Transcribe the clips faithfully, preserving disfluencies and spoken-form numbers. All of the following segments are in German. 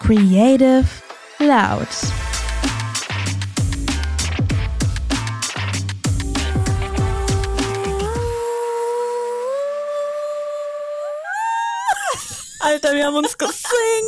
Creative Loud. Alter, wir haben uns gesingt.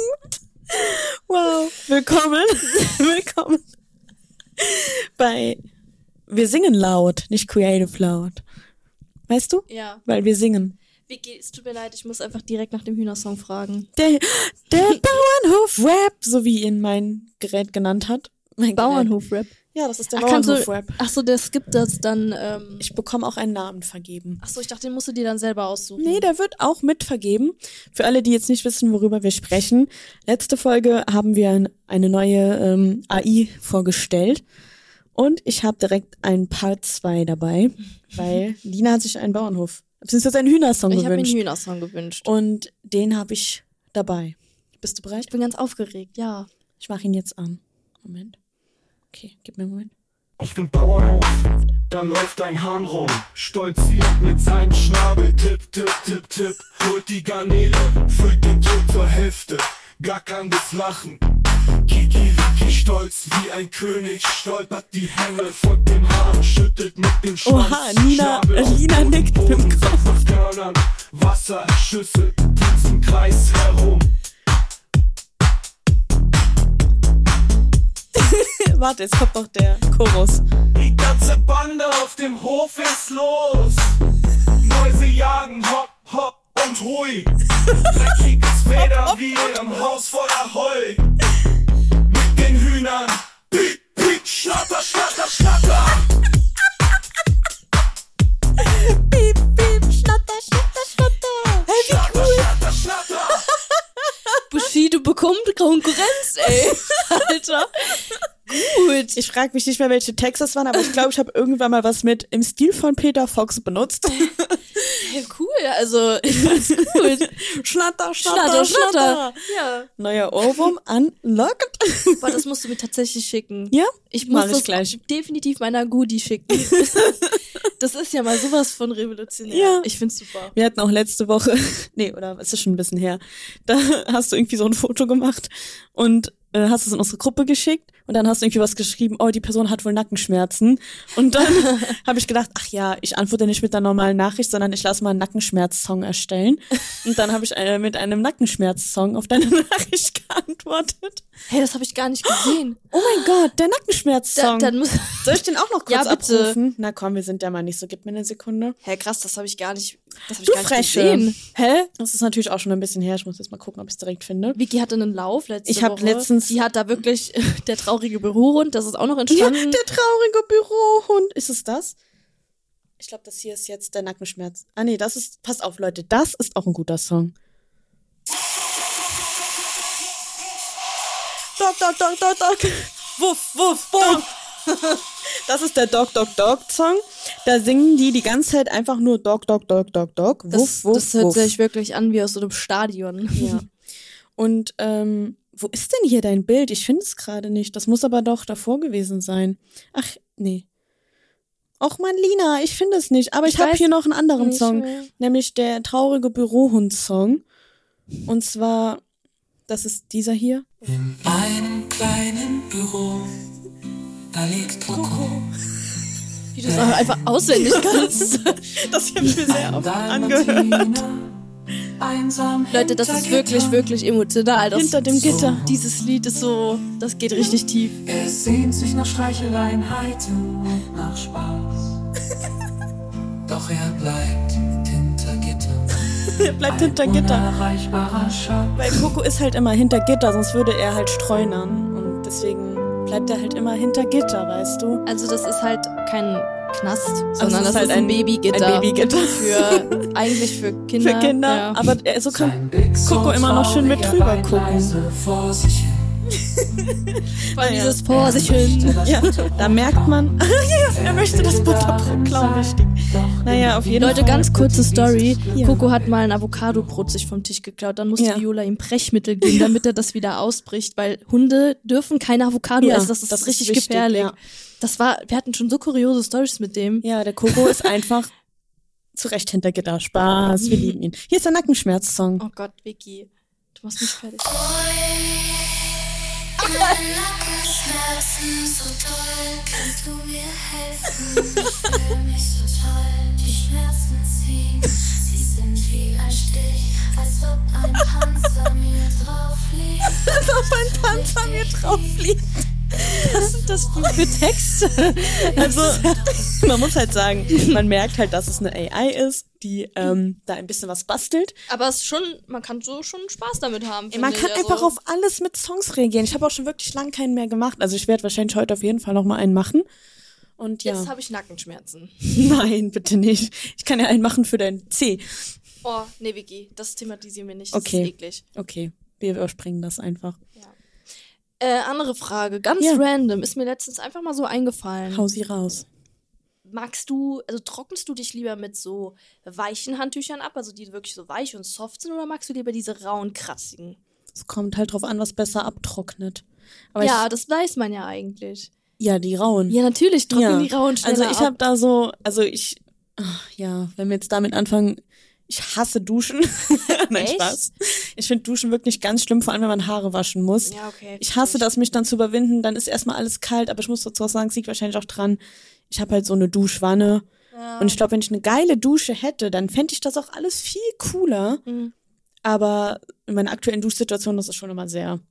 Wow. Willkommen. Willkommen bei Wir singen laut, nicht Creative Loud. Weißt du? Ja. Weil wir singen. Vicky, es tut mir leid, ich muss einfach direkt nach dem Hühnersong fragen. Der, der Bauernhof-Rap, so wie ihn mein Gerät genannt hat. Mein Bauernhof-Rap? Ja, das ist der Ach, Bauernhof-Rap. Achso, der skippt das dann. Ähm Ich bekomme auch einen Namen vergeben. Achso, ich dachte, den musst du dir dann selber aussuchen. Nee, der wird auch mit vergeben. Für alle, die jetzt nicht wissen, worüber wir sprechen. Letzte Folge haben wir eine neue ähm, A I vorgestellt. Und ich habe direkt ein Part zwei dabei, weil Lina hat sich einen Bauernhof, beziehungsweise einen Hühnersong ich gewünscht. Ich habe mir einen Hühnersong gewünscht. Und den habe ich dabei. Bist du bereit? Ich bin ganz aufgeregt, ja. Ich mache ihn jetzt an. Moment. Okay, gib mir einen Moment. Auf dem Bauernhof, da läuft ein Hahn rum, stolziert mit seinem Schnabel, tipp, tipp, tipp, tipp, holt die Garnele, füllt den Tod zur Hälfte, gackerndes Lachen. Kiki, Wiki, stolz wie ein König, stolpert die Hänge von dem Hahn, schüttelt mit dem Schwanz. Oha, Nina, Lina nickt mit dem Kopf. Auf Körnern, Wasser, Schüssel, tanzen Kreis herum. Warte, jetzt kommt noch der Chorus. Die ganze Bande auf dem Hof ist los. Mäuse jagen, hopp, hopp und hui. Dreckiges Feder wie im Haus voller Heu. Mit den Hühnern, piep, piep, schnatter, schnatter, schnatter. Piep, piep, schnatter, schnatter, schnatter. Hey, wie Schnatter, cool. schnatter, schnatter. Bushido bekommt Konkurrenz, ey. Alter. Gut. Ich frage mich nicht mehr, welche Texte es waren, aber ich glaube, ich habe irgendwann mal was mit im Stil von Peter Fox benutzt. Hey, cool, also ich fand's gut. Schnatter, schnatter, Schnatter, schnatter. schnatter. Ja. Neuer Ohrwurm unlocked. Aber das musst du mir tatsächlich schicken. Ja? Ich muss Mach ich das gleich. definitiv meiner Goodie schicken. Das ist ja mal sowas von revolutionär. Ja. Ich find's super. Wir hatten auch letzte Woche, nee, oder es ist schon ein bisschen her, da hast du irgendwie so ein Foto gemacht und äh, hast es in unsere Gruppe geschickt und dann hast du irgendwie was geschrieben, oh, die Person hat wohl Nackenschmerzen. Und dann habe ich gedacht, ach ja, ich antworte nicht mit der normalen Nachricht, sondern ich lasse mal einen Nackenschmerz-Song erstellen. Und dann habe ich äh, mit einem Nackenschmerz-Song auf deine Nachricht geantwortet. Hey, das habe ich gar nicht gesehen. Oh mein Gott, der Nackenschmerz-Song. Da, dann muss Soll ich den auch noch kurz Ja, bitte. abrufen? Na komm, wir sind ja mal nicht so, gib mir eine Sekunde. Hä, krass, das habe ich gar nicht, das habe ich Du gar nicht Freche. gesehen. Hä? Das ist natürlich auch schon ein bisschen her. Ich muss jetzt mal gucken, ob ich es direkt finde. Vicky hatte einen Lauf letzte Ich hab Woche. letztens- Die hat da wirklich der traurige Bürohund, das ist auch noch Ja, entstanden. der traurige Bürohund. Ist es das? Ich glaube, das hier ist jetzt der Nackenschmerz. Ah nee, das ist, passt auf, Leute, das ist auch ein guter Song. Dog, dog, dog, dog, dog. Wuff, wuff, wuff. Das ist der Dog, Dog, Dog Song. Da singen die die ganze Zeit einfach nur Dog, Dog, Dog, Dog, Dog. Wuff, das, wuff, das hört wuff. sich wirklich an wie aus so einem Stadion. Ja. Und ähm, wo ist denn hier dein Bild? Ich finde es gerade nicht. Das muss aber doch davor gewesen sein. Ach, nee. Och man, Lina, ich finde es nicht. Aber ich, Ich habe weiß hier noch einen anderen nicht Song. mehr. Nämlich der traurige Bürohund-Song. Und zwar, das ist dieser hier. In einem kleinen Büro, da liegt Coco. Wie du es auch einfach auswendig kannst. Das habe ich mir sehr oft angehört. Einsam Leute, das ist wirklich, wirklich emotional. Das, Hinter dem Gitter. Dieses Lied ist so, das geht richtig tief. Er sehnt sich nach Streicheleinheiten und nach Spaß. Doch er bleibt hinter Gitter. Er bleibt hinter Gitter. Unerreichbarer Schatz. Weil Coco ist halt immer hinter Gitter, sonst würde er halt streunern. Und deswegen bleibt er halt immer hinter Gitter, weißt du? Also das ist halt kein Knast, sondern es ist das halt ist ein, ein- Babygitter. ein Babygitter. Für, eigentlich für Kinder. Für Kinder. Ja. Aber er, so kann Sein Blick so Coco immer noch schön mit drüber traurig, gucken. leise vor sich hin. Vor allem Ja. dieses vor sich hin. Ja, da merkt man, ja, er möchte das Butterbrot klauen, wichtig. Naja, auf jeden Leute, Fall. ganz kurze Story. Ja. Coco hat mal ein Avocadobrot sich vom Tisch geklaut. Dann musste Ja. Viola ihm Brechmittel geben, damit er das wieder ausbricht, weil Hunde dürfen keine Avocado Ja, essen. Das ist das ist richtig wichtig, gefährlich. ja. Das war, wir hatten schon so kuriose Stories mit dem. Ja, der Coco ist einfach zu Recht hinter Gitter. Spaß, wir lieben ihn. Hier ist der Nackenschmerz-Song. Oh Gott, Vicky, du machst mich fertig. Nackenschmerzen so toll, kannst du mir helfen? Ich fühle mich so toll, die Schmerzen ziehen, sie sind wie ein Stich, als ob ein Panzer mir drauf liegt. Als ob ein Panzer mir drauf liegt. Was sind das für Texte? Also, man muss halt sagen, man merkt halt, dass es eine A I ist, die ähm, da ein bisschen was bastelt. Aber es ist schon, man kann so schon Spaß damit haben. Man finde kann ich. einfach Also, auf alles mit Songs reagieren. Ich habe auch schon wirklich lange keinen mehr gemacht. Also ich werde wahrscheinlich heute auf jeden Fall noch mal einen machen. Und ja. Jetzt habe ich Nackenschmerzen. Nein, bitte nicht. Ich kann ja einen machen für dein C. Oh, nee, Vicky, das thematisieren wir nicht. Das Okay. ist eklig. Okay, wir überspringen das einfach. Äh, andere Frage, ganz Ja. random, ist mir letztens einfach mal so eingefallen. Hau sie raus. Magst du, also trocknest du dich lieber mit so weichen Handtüchern ab, also die wirklich so weich und soft sind, oder magst du lieber diese rauen, kratzigen? Es kommt halt drauf an, was besser abtrocknet. Aber ja, ich, das weiß man ja eigentlich. ja, die rauen. Ja, natürlich trocknen Ja. die rauen schneller Also ich ab. habe da so, also ich, ach, ja, wenn wir jetzt damit anfangen, ich hasse Duschen. Nein, Echt? Spaß. Ich finde Duschen wirklich ganz schlimm, vor allem wenn man Haare waschen muss. Ja, okay. Ich hasse das, mich dann zu überwinden, dann ist erstmal alles kalt, aber ich muss dazu auch sagen, es liegt wahrscheinlich auch dran, ich habe halt so eine Duschwanne. Ja. Und ich glaube, wenn ich eine geile Dusche hätte, dann fände ich das auch alles viel cooler. Mhm. Aber in meiner aktuellen Duschsituation, das ist schon immer sehr,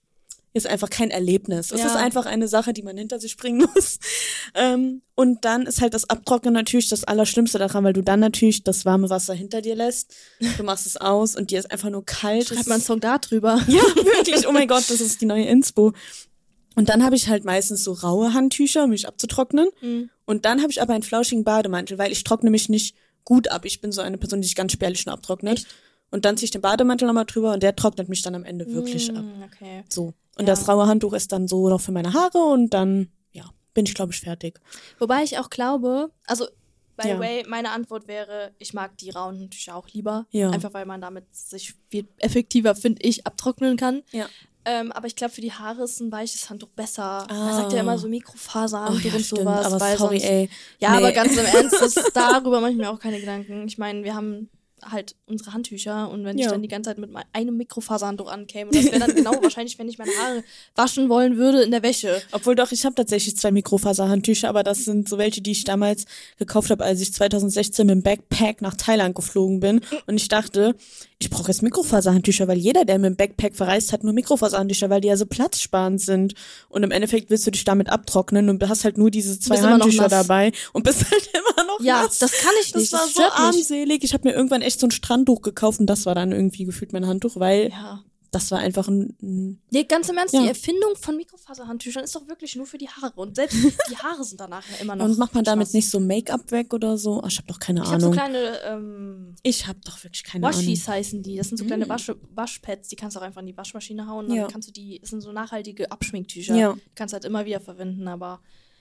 ist einfach kein Erlebnis. Es Ja. ist einfach eine Sache, die man hinter sich bringen muss. Ähm, und dann ist halt das Abtrocknen natürlich das Allerschlimmste daran, weil du dann natürlich das warme Wasser hinter dir lässt. Du machst es aus und dir ist einfach nur kalt. Schreibt man einen Song da drüber. Ja, wirklich. Oh mein Gott, das ist die neue Inspo. Und dann habe ich halt meistens so raue Handtücher, um mich abzutrocknen. Mhm. Und dann habe ich aber einen flauschigen Bademantel, weil ich trockne mich nicht gut ab. Ich bin so eine Person, die sich ganz spärlich nur abtrocknet. Echt? Und dann ziehe ich den Bademantel nochmal drüber und der trocknet mich dann am Ende wirklich ab. Mm, okay. So. Und Ja. das raue Handtuch ist dann so noch für meine Haare und dann, ja, bin ich, glaube ich, fertig. Wobei ich auch glaube, also by the Ja. way, meine Antwort wäre, ich mag die rauen Handtücher auch lieber. Ja. Einfach weil man damit sich viel effektiver, finde ich, abtrocknen kann. Ja. Ähm, aber ich glaube, für die Haare ist ein weiches Handtuch besser. Ah. Man sagt ja immer so Mikrofaserhandtuch und sowas. aber weil sorry, sonst, ey. Ja, Nee. aber ganz im Ernst, das, darüber mache ich mir auch keine Gedanken. Ich meine, wir haben halt unsere Handtücher und wenn ich Ja. dann die ganze Zeit mit mei- einem Mikrofaserhandtuch ankäme, und das wäre dann genau wahrscheinlich, wenn ich meine Haare waschen wollen würde in der Wäsche. Obwohl doch, ich habe tatsächlich zwei Mikrofaserhandtücher, aber das sind so welche, die ich damals gekauft habe, als ich zwanzig sechzehn mit dem Backpack nach Thailand geflogen bin. Und ich dachte, ich brauche jetzt Mikrofaserhandtücher, weil jeder, der mit dem Backpack verreist, hat nur Mikrofaserhandtücher, weil die ja so platzsparend sind. Und im Endeffekt willst du dich damit abtrocknen und hast halt nur diese zwei bist immer noch Handtücher nass. dabei und bist halt immer noch Ja, nass. das kann ich Das nicht. war Das so stört mich. armselig. Ich habe mir irgendwann echt so ein Strandtuch gekauft und das war dann irgendwie gefühlt mein Handtuch, weil Ja. das war einfach ein, ein Nee, ganz im Ernst, Ja. die Erfindung von Mikrofaserhandtüchern ist doch wirklich nur für die Haare. Und selbst die Haare sind danach ja immer noch. und macht man damit nass. nicht so Make-up weg oder so? Ach, ich habe doch keine Ich habe so Ahnung. kleine ähm, ich habe doch wirklich keine Ahnung. Washies heißen die. Das sind so kleine Mm. Wasch Waschpads, die kannst du auch einfach in die Waschmaschine hauen. Dann Ja. kannst du die, das sind so nachhaltige Abschminktücher. Ja. Die kannst halt immer wieder verwenden, aber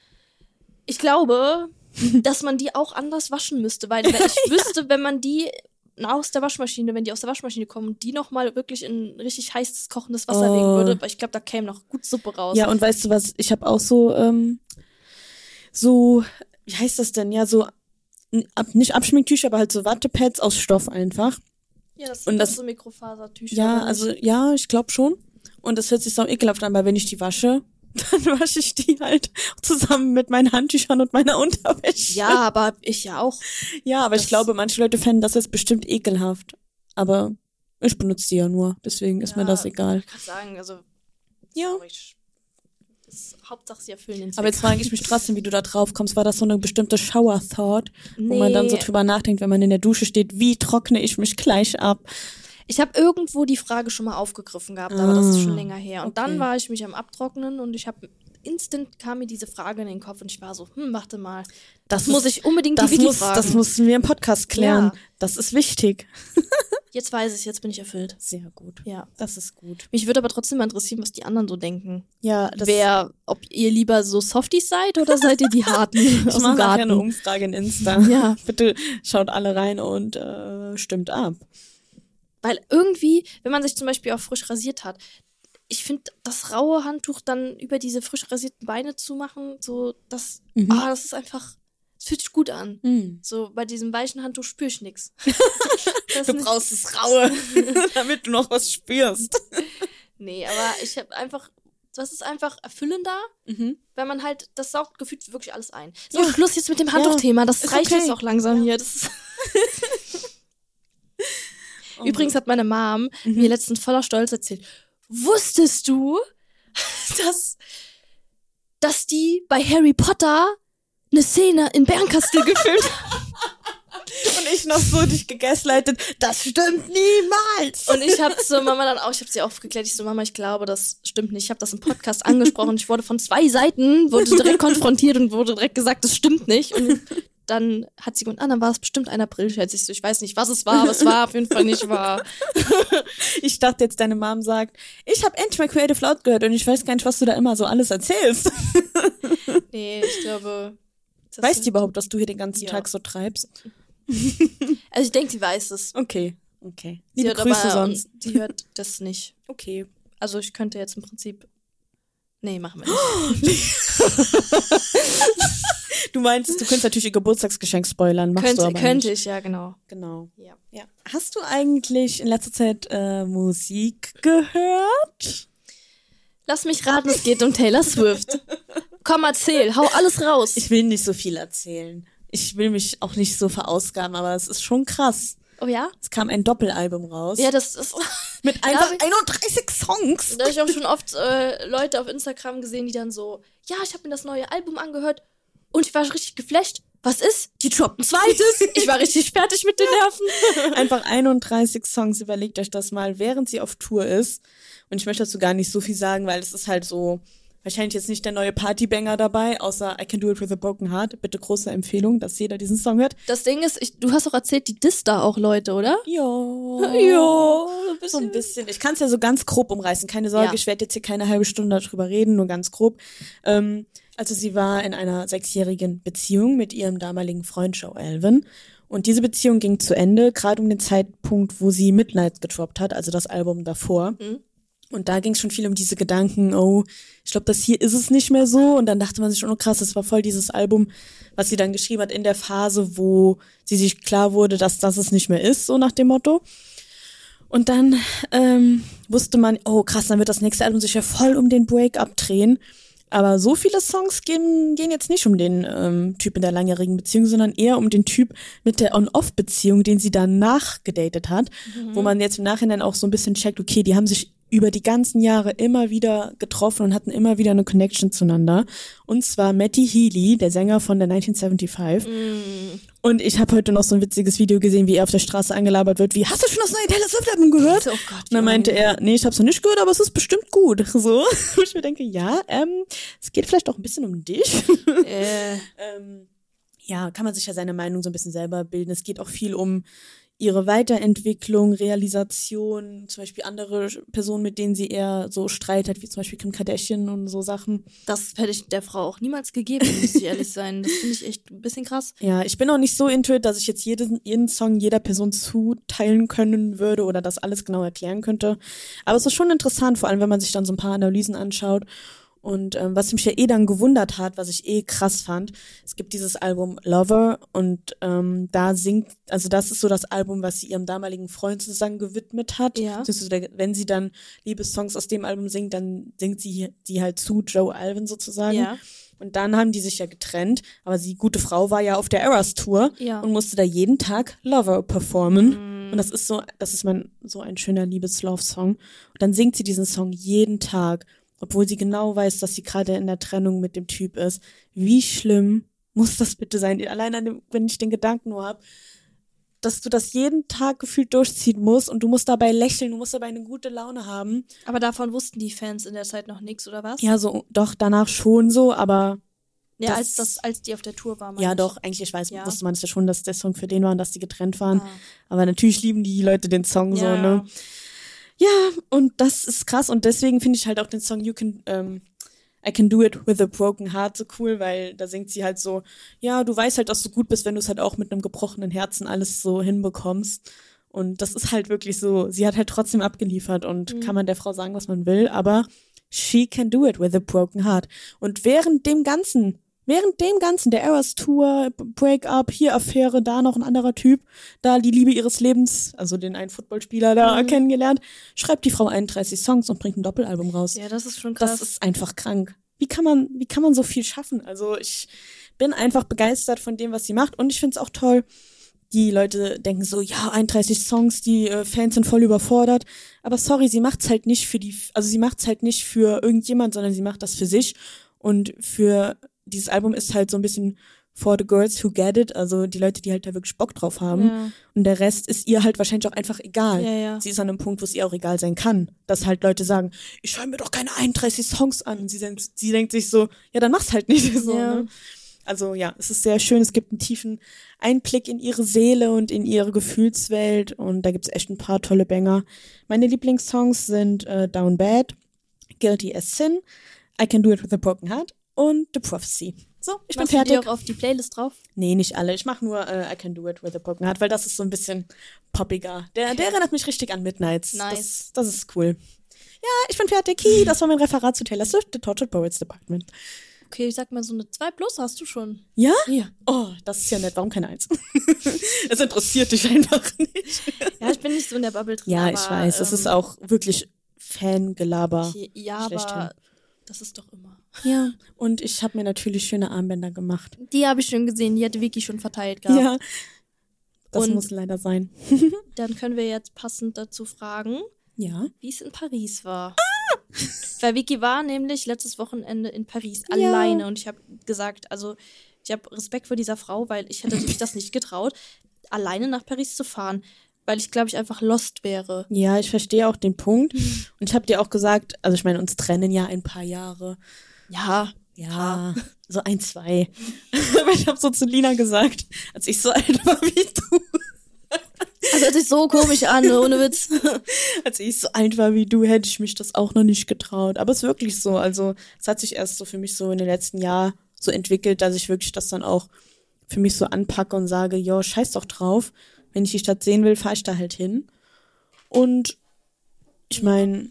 ich glaube, dass man die auch anders waschen müsste, weil wenn ich wüsste, wenn man die aus der Waschmaschine, wenn die aus der Waschmaschine kommen und die nochmal wirklich in richtig heißes, kochendes Wasser Oh. legen würde, weil ich glaube, da käme noch gut Suppe raus. Ja, und weißt du was, ich habe auch so, ähm, so, wie heißt das denn? Ja, so, n- ab, nicht Abschminktücher, aber halt so Wattepads aus Stoff einfach. Ja, das Und sind das- doch so Mikrofasertücher. Ja, oder nicht? also, ja, ich glaube schon. Und das hört sich so ekelhaft an, weil wenn ich die wasche, dann wasche ich die halt zusammen mit meinen Handtüchern und meiner Unterwäsche. Ja, aber ich ja auch. Ja, aber ich das- glaube, manche Leute fänden das jetzt bestimmt ekelhaft. Aber ich benutze die ja nur, deswegen ist mir Ja, das egal. Ich kann sagen, also Ja. sorry, ich- das Hauptsache sie erfüllen den Zweck. Aber jetzt frage ich mich trotzdem, wie du da drauf kommst. War das so eine bestimmte Shower-Thought, wo man dann so Nee. drüber nachdenkt, wenn man in der Dusche steht, wie trockne ich mich gleich ab? Ich habe irgendwo die Frage schon mal aufgegriffen gehabt, aber das ist Ah, schon länger her. Und okay. dann war ich mich am Abtrocknen und ich habe instant kam mir diese Frage in den Kopf und ich war so, hm, warte mal, das, Das muss ist- ich unbedingt Das die Vicky muss, fragen. das müssen wir im Podcast klären. Ja. Das ist wichtig. Jetzt weiß ich, jetzt bin ich erfüllt. Sehr gut. Ja. Das ist gut. Mich würde aber trotzdem mal interessieren, was die anderen so denken. Ja, das Wer, ob ihr lieber so Softies seid oder seid ihr die Harten ich aus dem mache nachher Garten? eine Umfrage in Insta. Ja. Bitte schaut alle rein und äh, stimmt ab. Weil irgendwie, wenn man sich zum Beispiel auch frisch rasiert hat, ich finde, das raue Handtuch dann über diese frisch rasierten Beine zu machen, so, das, Mhm. ah, das ist einfach, es fühlt sich gut an. Mhm. So, bei diesem weichen Handtuch spüre ich nichts. Du brauchst das Raue, damit du noch was spürst. Nee, aber ich habe einfach, das ist einfach erfüllender, Mhm. wenn man halt, das saugt gefühlt wirklich alles ein. So, ja. Schluss jetzt mit dem Handtuchthema, das Ist reicht okay. jetzt auch langsam Ja. hier. Das ist Übrigens hat meine Mom Mhm. mir letztens voller Stolz erzählt, wusstest du, dass, dass die bei Harry Potter eine Szene in Bernkastel gefilmt haben? Und ich noch so dich gegaslightet, das stimmt niemals. Und ich habe zur Mama dann auch, ich habe sie aufgeklärt, ich so, Mama, ich glaube, das stimmt nicht. Ich habe das im Podcast angesprochen. Ich wurde von zwei Seiten, wurde direkt konfrontiert und wurde direkt gesagt, das stimmt nicht. Und dann hat sie gesagt, ah, dann war es bestimmt ein April-Scherz. Ich so, ich weiß nicht, was es war, aber es war auf jeden Fall nicht wahr. Ich dachte jetzt, deine Mom sagt, ich habe endlich mal Creative Loud gehört und ich weiß gar nicht, was du da immer so alles erzählst. Nee, ich glaube... das Weiß ist- die überhaupt, dass du hier den ganzen Ja. Tag so treibst? Also ich denke, sie weiß es. Okay, okay. Sie Liebe hört Grüße aber, sonst. Die hört das nicht. Okay. Also ich könnte jetzt im Prinzip... Nee, machen wir nicht. Du meinst, du könntest natürlich ihr Geburtstagsgeschenk spoilern, machst könnte du aber könnte nicht. ich, ja, genau. Genau. Ja. Ja. Hast du eigentlich in letzter Zeit äh, Musik gehört? Lass mich raten, es geht um Taylor Swift. Komm, erzähl, hau alles raus. Ich will nicht so viel erzählen. Ich will mich auch nicht so verausgaben, aber es ist schon krass. Oh ja? Es kam ein Doppelalbum raus. Ja, das ist... mit einfach hab ich- einunddreißig Songs. Da habe ich auch schon oft äh, Leute auf Instagram gesehen, die dann so, ja, ich habe mir das neue Album angehört und ich war richtig geflasht. Was ist? Die droppt ein zweites. Ich war richtig fertig mit den Nerven. Einfach einunddreißig Songs. Überlegt euch das mal, während sie auf Tour ist. Und ich möchte dazu gar nicht so viel sagen, weil es ist halt so, wahrscheinlich jetzt nicht der neue Partybanger dabei, außer I Can Do It With a Broken Heart. Bitte große Empfehlung, dass jeder diesen Song hört. Das Ding ist, ich, du hast auch erzählt, die disst da auch Leute, oder? Ja. Ja, So ein bisschen. Ich kann es ja so ganz grob umreißen. Keine Sorge, Ja. ich werde jetzt hier keine halbe Stunde darüber reden, nur ganz grob. Ähm, also sie war in einer sechsjährigen Beziehung mit ihrem damaligen Freund Joe Alvin. Und diese Beziehung ging zu Ende, gerade um den Zeitpunkt, wo sie Midnight gedroppt hat, also das Album davor. Mhm. Und da ging es schon viel um diese Gedanken, oh, ich glaube, das hier ist es nicht mehr so. Und dann dachte man sich schon, oh krass, das war voll dieses Album, was sie dann geschrieben hat in der Phase, wo sie sich klar wurde, dass das es nicht mehr ist, so nach dem Motto. Und dann ähm, wusste man, oh krass, dann wird das nächste Album sich ja voll um den Break-up drehen. Aber so viele Songs gehen, gehen jetzt nicht um den ähm, Typ in der langjährigen Beziehung, sondern eher um den Typ mit der On-Off-Beziehung, den sie danach gedatet hat, Mhm. wo man jetzt im Nachhinein auch so ein bisschen checkt, okay, die haben sich über die ganzen Jahre immer wieder getroffen und hatten immer wieder eine Connection zueinander. Und zwar Matty Healy, der Sänger von der neunzehnhundertfünfundsiebzig. Mm. Und ich habe heute noch so ein witziges Video gesehen, wie er auf der Straße angelabert wird, wie, hast du schon das neue Taylor Swift-Album gehört? Oh Gott, Und dann meinte er, nee, ich hab's noch nicht gehört, aber es ist bestimmt gut. So. Und ich mir denke, ja, ähm, es geht vielleicht auch ein bisschen um dich. Äh, ähm, ja, kann man sich ja seine Meinung so ein bisschen selber bilden. Es geht auch viel um ihre Weiterentwicklung, Realisation, zum Beispiel andere Personen, mit denen sie eher so Streit hat, wie zum Beispiel Kim Kardashian und so Sachen. das hätte ich der Frau auch niemals gegeben, muss ich ehrlich sein. Das finde ich echt ein bisschen krass. Ja, ich bin auch nicht so into it, dass ich jetzt jeden, jeden Song jeder Person zuteilen können würde oder das alles genau erklären könnte. Aber es ist schon interessant, vor allem wenn man sich dann so ein paar Analysen anschaut. Und ähm, was mich ja eh dann gewundert hat, was ich eh krass fand, es gibt dieses Album Lover und ähm, da singt, also das ist so das Album, was sie ihrem damaligen Freund sozusagen gewidmet hat. Ja. Beziehungsweise wenn sie dann Liebessongs aus dem Album singt, dann singt sie die halt zu Joe Alvin sozusagen. Ja. Und dann haben die sich ja getrennt, aber die gute Frau war ja auf der Eras Tour Ja. und musste da jeden Tag Lover performen. Und das ist so, das ist mein, so ein schöner Liebes-Love-Song. Und dann singt sie diesen Song jeden Tag, obwohl sie genau weiß, dass sie gerade in der Trennung mit dem Typ ist. Wie schlimm muss das bitte sein? Allein an dem, wenn ich den Gedanken nur hab, dass du das jeden Tag gefühlt durchziehen musst und du musst dabei lächeln, du musst dabei eine gute Laune haben. Aber davon wussten die Fans in der Zeit noch nichts, oder was? Ja, so, doch, danach schon so, aber Ja, das- als, das, als die auf der Tour war. meine ja, ich. doch, eigentlich ich weiß, Ja. wusste man es ja schon, dass der Song für den war und dass die getrennt waren. Ah. Aber natürlich lieben die Leute den Song so, Ja. ne? Ja, und das ist krass und deswegen finde ich halt auch den Song You Can, ähm, I Can Do It With a Broken Heart so cool, weil da singt sie halt so, ja, du weißt halt, dass du gut bist, wenn du es halt auch mit einem gebrochenen Herzen alles so hinbekommst. Und das ist halt wirklich so, sie hat halt trotzdem abgeliefert und Mhm. kann man der Frau sagen, was man will, aber she can do it with a broken heart. Und während dem Ganzen, während dem Ganzen, der Eras Tour, Break-up, hier Affäre, da noch ein anderer Typ, da die Liebe ihres Lebens, also den einen Footballspieler da Mhm. kennengelernt, schreibt die Frau einunddreißig Songs und bringt ein Doppelalbum raus. Ja, das ist schon krass. Das ist einfach krank. Wie kann man, wie kann man so viel schaffen? Also ich bin einfach begeistert von dem, was sie macht und ich finde es auch toll. Die Leute denken so, ja, einunddreißig Songs, die äh, Fans sind voll überfordert. Aber sorry, sie macht's halt nicht für die, also sie macht's halt nicht für irgendjemand, sondern sie macht das für sich. Und für dieses Album ist halt so ein bisschen for the girls who get it, also die Leute, die halt da wirklich Bock drauf haben. Ja. Und der Rest ist ihr halt wahrscheinlich auch einfach egal. Ja, ja. Sie ist an einem Punkt, wo es ihr auch egal sein kann. Dass halt Leute sagen, ich höre mir doch keine einunddreißig Songs an. Und sie, denkt- sie denkt sich so, ja, dann mach's halt nicht so. Ja. Ne? Also ja, es ist sehr schön. Es gibt einen tiefen Einblick in ihre Seele und in ihre Gefühlswelt. Und da gibt's echt ein paar tolle Banger. Meine Lieblingssongs sind äh, Down Bad, Guilty as Sin, I Can Do It With a Broken Heart und The Prophecy. So, ich bin Machst du die fertig. auch auf die Playlist drauf? Nee, nicht alle. Ich mache nur äh, I Can Do It With a Broken Heart, weil das ist so ein bisschen poppiger. Der, der erinnert mich richtig an Midnights. Nice. Das, das ist cool. Ja, ich bin fertig. Hi, das war mein Referat zu Taylor Swift, The Tortured Poets Department. Okay, ich sag mal so eine zwei plus hast du schon. Ja? Ja. Oh, das ist ja nett. Warum keine Eins? Es interessiert dich einfach nicht. Ja, ich bin nicht so in der Bubble drin. Ja, aber, ich weiß. Es ähm, ist auch wirklich Fangelaber. okay, ja, schlechthin. aber das ist doch immer. Ja, und ich habe mir natürlich schöne Armbänder gemacht. Die habe ich schon gesehen, die hatte Vicky schon verteilt gehabt. Ja, das Und- muss leider sein. Dann können wir jetzt passend dazu fragen, Ja. wie es in Paris war. Ah! Weil Vicky war nämlich letztes Wochenende in Paris Ja. alleine und ich habe gesagt, also ich habe Respekt vor dieser Frau, weil ich hätte mich das nicht getraut, alleine nach Paris zu fahren, weil ich glaube ich einfach lost wäre. Ja, ich verstehe auch den Punkt. Und ich habe dir auch gesagt, also ich meine, uns trennen ja ein paar Jahre. Ja, Ja, so ein, zwei. Aber ich habe so zu Lina gesagt, als ich so alt war wie du, das hört sich so komisch an, ohne Witz. als ich so alt war wie du, hätte ich mich das auch noch nicht getraut. Aber es ist wirklich so. Also es hat sich erst so für mich so in den letzten Jahren so entwickelt, dass ich wirklich das dann auch für mich so anpacke und sage, jo, scheiß doch drauf. Wenn ich die Stadt sehen will, fahre ich da halt hin. Und ich meine,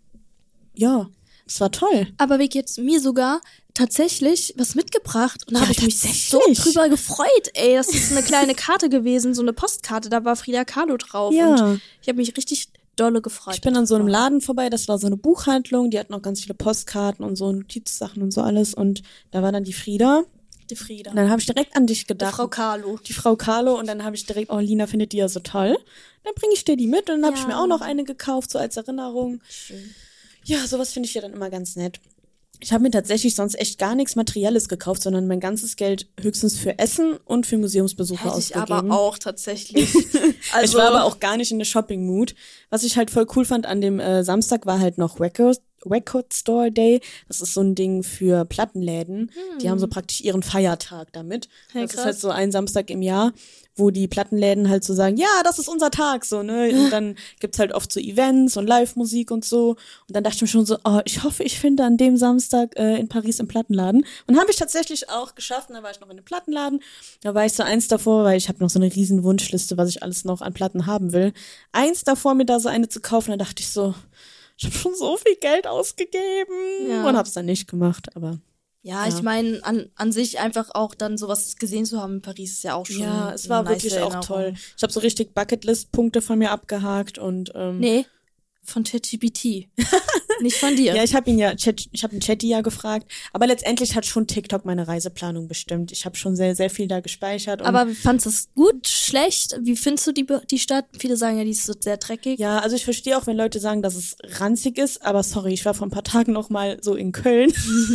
ja, es war toll. Aber Vicky hat mir sogar tatsächlich was mitgebracht und da Ja, habe ich mich so tatsächlich. drüber gefreut. Ey, das ist eine kleine Karte gewesen, so eine Postkarte, da war Frida Kahlo drauf Ja. und ich habe mich richtig dolle gefreut. Ich bin an so einem Laden vorbei, das war so eine Buchhandlung, die hatten auch ganz viele Postkarten und so Notizsachen und so alles. Und da war dann die Frieda. die Frieda. Und dann habe ich direkt an dich Die gedacht. Frau Kahlo. Die Frau Carlo. Und dann habe ich direkt, oh, Lina findet die ja so toll. Dann bringe ich dir die mit. Und dann habe Ja. ich mir auch noch eine gekauft, so als Erinnerung. Schön. Ja, sowas finde ich ja dann immer ganz nett. Ich habe mir tatsächlich sonst echt gar nichts Materielles gekauft, sondern mein ganzes Geld höchstens für Essen und für Museumsbesuche Hätte ich ausgegeben. aber auch tatsächlich. ich war aber auch gar nicht in der Shopping-Mood. Was ich halt voll cool fand an dem äh, Samstag war halt noch Record, Record Store Day. Das ist so ein Ding für Plattenläden. Die haben so praktisch ihren Feiertag damit. Hey, das ist krass. halt so ein Samstag im Jahr, wo die Plattenläden halt so sagen, ja, das ist unser Tag, so, ne? Und dann gibt's halt oft so Events und Live-Musik und so. Und dann dachte ich mir schon so, oh, ich hoffe, ich finde an dem Samstag äh, in Paris im Plattenladen. Und habe ich tatsächlich auch geschafft. Und da war ich noch in dem Plattenladen. Da war ich so eins davor, weil ich habe noch so eine riesen Wunschliste, was ich alles noch an Platten haben will. Eins davor, mir da so eine zu kaufen. Da dachte ich so, ich habe schon so viel Geld ausgegeben. Ja. Und hab's dann nicht gemacht, aber Ja, Ja. ich meine, an, an sich einfach auch dann sowas gesehen zu haben in Paris ist ja auch schon. ja, es war eine nice wirklich auch Erinnerung. toll. Ich habe so richtig Bucketlist-Punkte von mir abgehakt und ähm, Nee, von ChatGPT. Nicht von dir. ja, ich habe ihn ja, Chat, ich habe den Chatty ja gefragt, aber letztendlich hat schon TikTok meine Reiseplanung bestimmt. Ich habe schon sehr, sehr viel da gespeichert. Und Aber fandst du es gut, schlecht? Wie findest du die, die Stadt? Viele sagen ja, die ist so sehr dreckig. ja, also ich verstehe auch, wenn Leute sagen, dass es ranzig ist, aber sorry, ich war vor ein paar Tagen noch mal so in Köln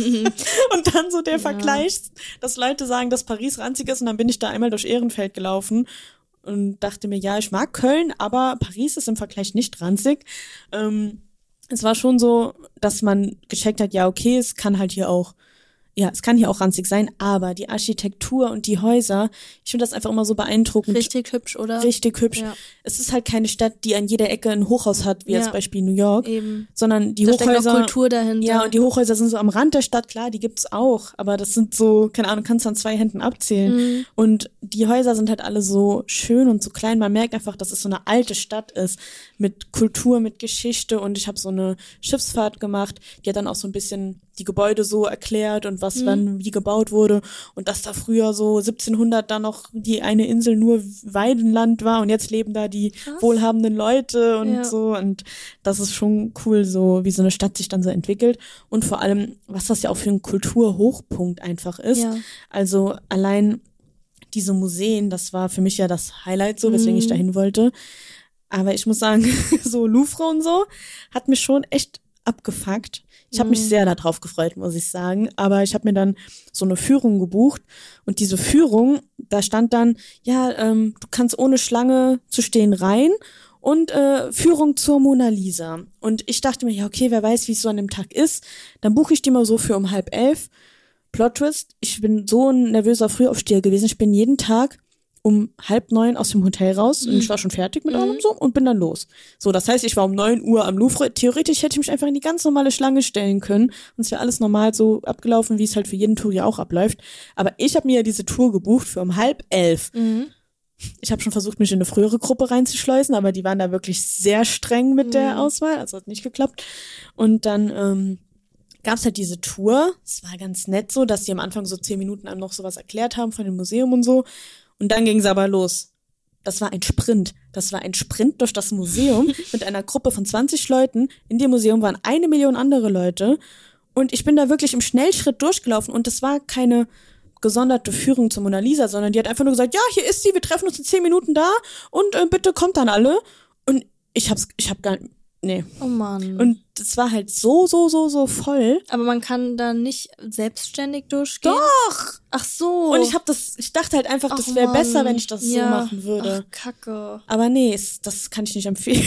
und dann so der Vergleich, dass Leute sagen, dass Paris ranzig ist und dann bin ich da einmal durch Ehrenfeld gelaufen und dachte mir, ja, ich mag Köln, aber Paris ist im Vergleich nicht ranzig. Ähm, es war schon so, dass man gecheckt hat, ja, okay, es kann halt hier auch ja, es kann hier auch ranzig sein, aber die Architektur und die Häuser, ich finde das einfach immer so beeindruckend. Richtig hübsch, oder? Richtig hübsch. Ja. Es ist halt keine Stadt, die an jeder Ecke ein Hochhaus hat, wie Ja. als Beispiel New York, Eben. sondern die Da steckt Hochhäuser. auch Kultur dahinter. Ja, und die Hochhäuser sind so am Rand der Stadt, klar, die gibt's auch, aber das sind so, keine Ahnung, kannst du an zwei Händen abzählen. Mhm. Und die Häuser sind halt alle so schön und so klein. Man merkt einfach, dass es so eine alte Stadt ist mit Kultur, mit Geschichte. Und ich habe so eine Schiffsfahrt gemacht, die hat dann auch so ein bisschen die Gebäude so erklärt und was mhm. wann wie gebaut wurde und dass da früher so siebzehnhundert da noch die eine Insel nur Weidenland war und jetzt leben da die Krass. wohlhabenden Leute und ja. so und das ist schon cool, so wie so eine Stadt sich dann so entwickelt und vor allem, was das ja auch für ein Kulturhochpunkt einfach ist. Ja. Also allein diese Museen, das war für mich ja das Highlight so, weswegen mhm. ich dahin wollte. Aber ich muss sagen, so Louvre und so hat mich schon echt abgefuckt. Ich habe mich sehr darauf gefreut, muss ich sagen. Aber ich habe mir dann so eine Führung gebucht. Und diese Führung, da stand dann, ja, ähm, du kannst ohne Schlange zu stehen rein und äh, Führung zur Mona Lisa. Und ich dachte mir, ja, okay, wer weiß, wie es so an dem Tag ist. Dann buche ich die mal so für um halb elf. Plot Twist, ich bin so ein nervöser Frühaufsteher gewesen. Ich bin jeden Tag um halb neun aus dem Hotel raus und ich war schon fertig mit allem so und bin dann los. So, das heißt, ich war um neun Uhr am Louvre. Theoretisch hätte ich mich einfach in die ganz normale Schlange stellen können und es wäre alles normal so abgelaufen, wie es halt für jeden Touri auch abläuft. Aber ich habe mir ja diese Tour gebucht für um halb elf. Mhm. Ich habe schon versucht, mich in eine frühere Gruppe reinzuschleusen, aber die waren da wirklich sehr streng mit mhm. der Auswahl, also hat nicht geklappt. Und dann ähm, gab's halt diese Tour. Es war ganz nett so, dass die am Anfang so zehn Minuten einem noch sowas erklärt haben von dem Museum und so. Und dann ging's aber los. Das war ein Sprint. Das war ein Sprint durch das Museum mit einer Gruppe von zwanzig Leuten. In dem Museum waren eine Million andere Leute. Und ich bin da wirklich im Schnellschritt durchgelaufen. Und das war keine gesonderte Führung zur Mona Lisa, sondern die hat einfach nur gesagt, ja, hier ist sie, wir treffen uns in zehn Minuten da und äh, bitte kommt dann alle. Und ich hab's, ich hab gar nicht, nee. Oh Mann. Und es war halt so, so, so, so voll. Aber man kann da nicht selbstständig durchgehen? Doch! Ach so. Und ich hab das, ich dachte halt einfach, das wäre besser, wenn ich das ja. so machen würde. Ach, Kacke. Aber nee, es, das kann ich nicht empfehlen.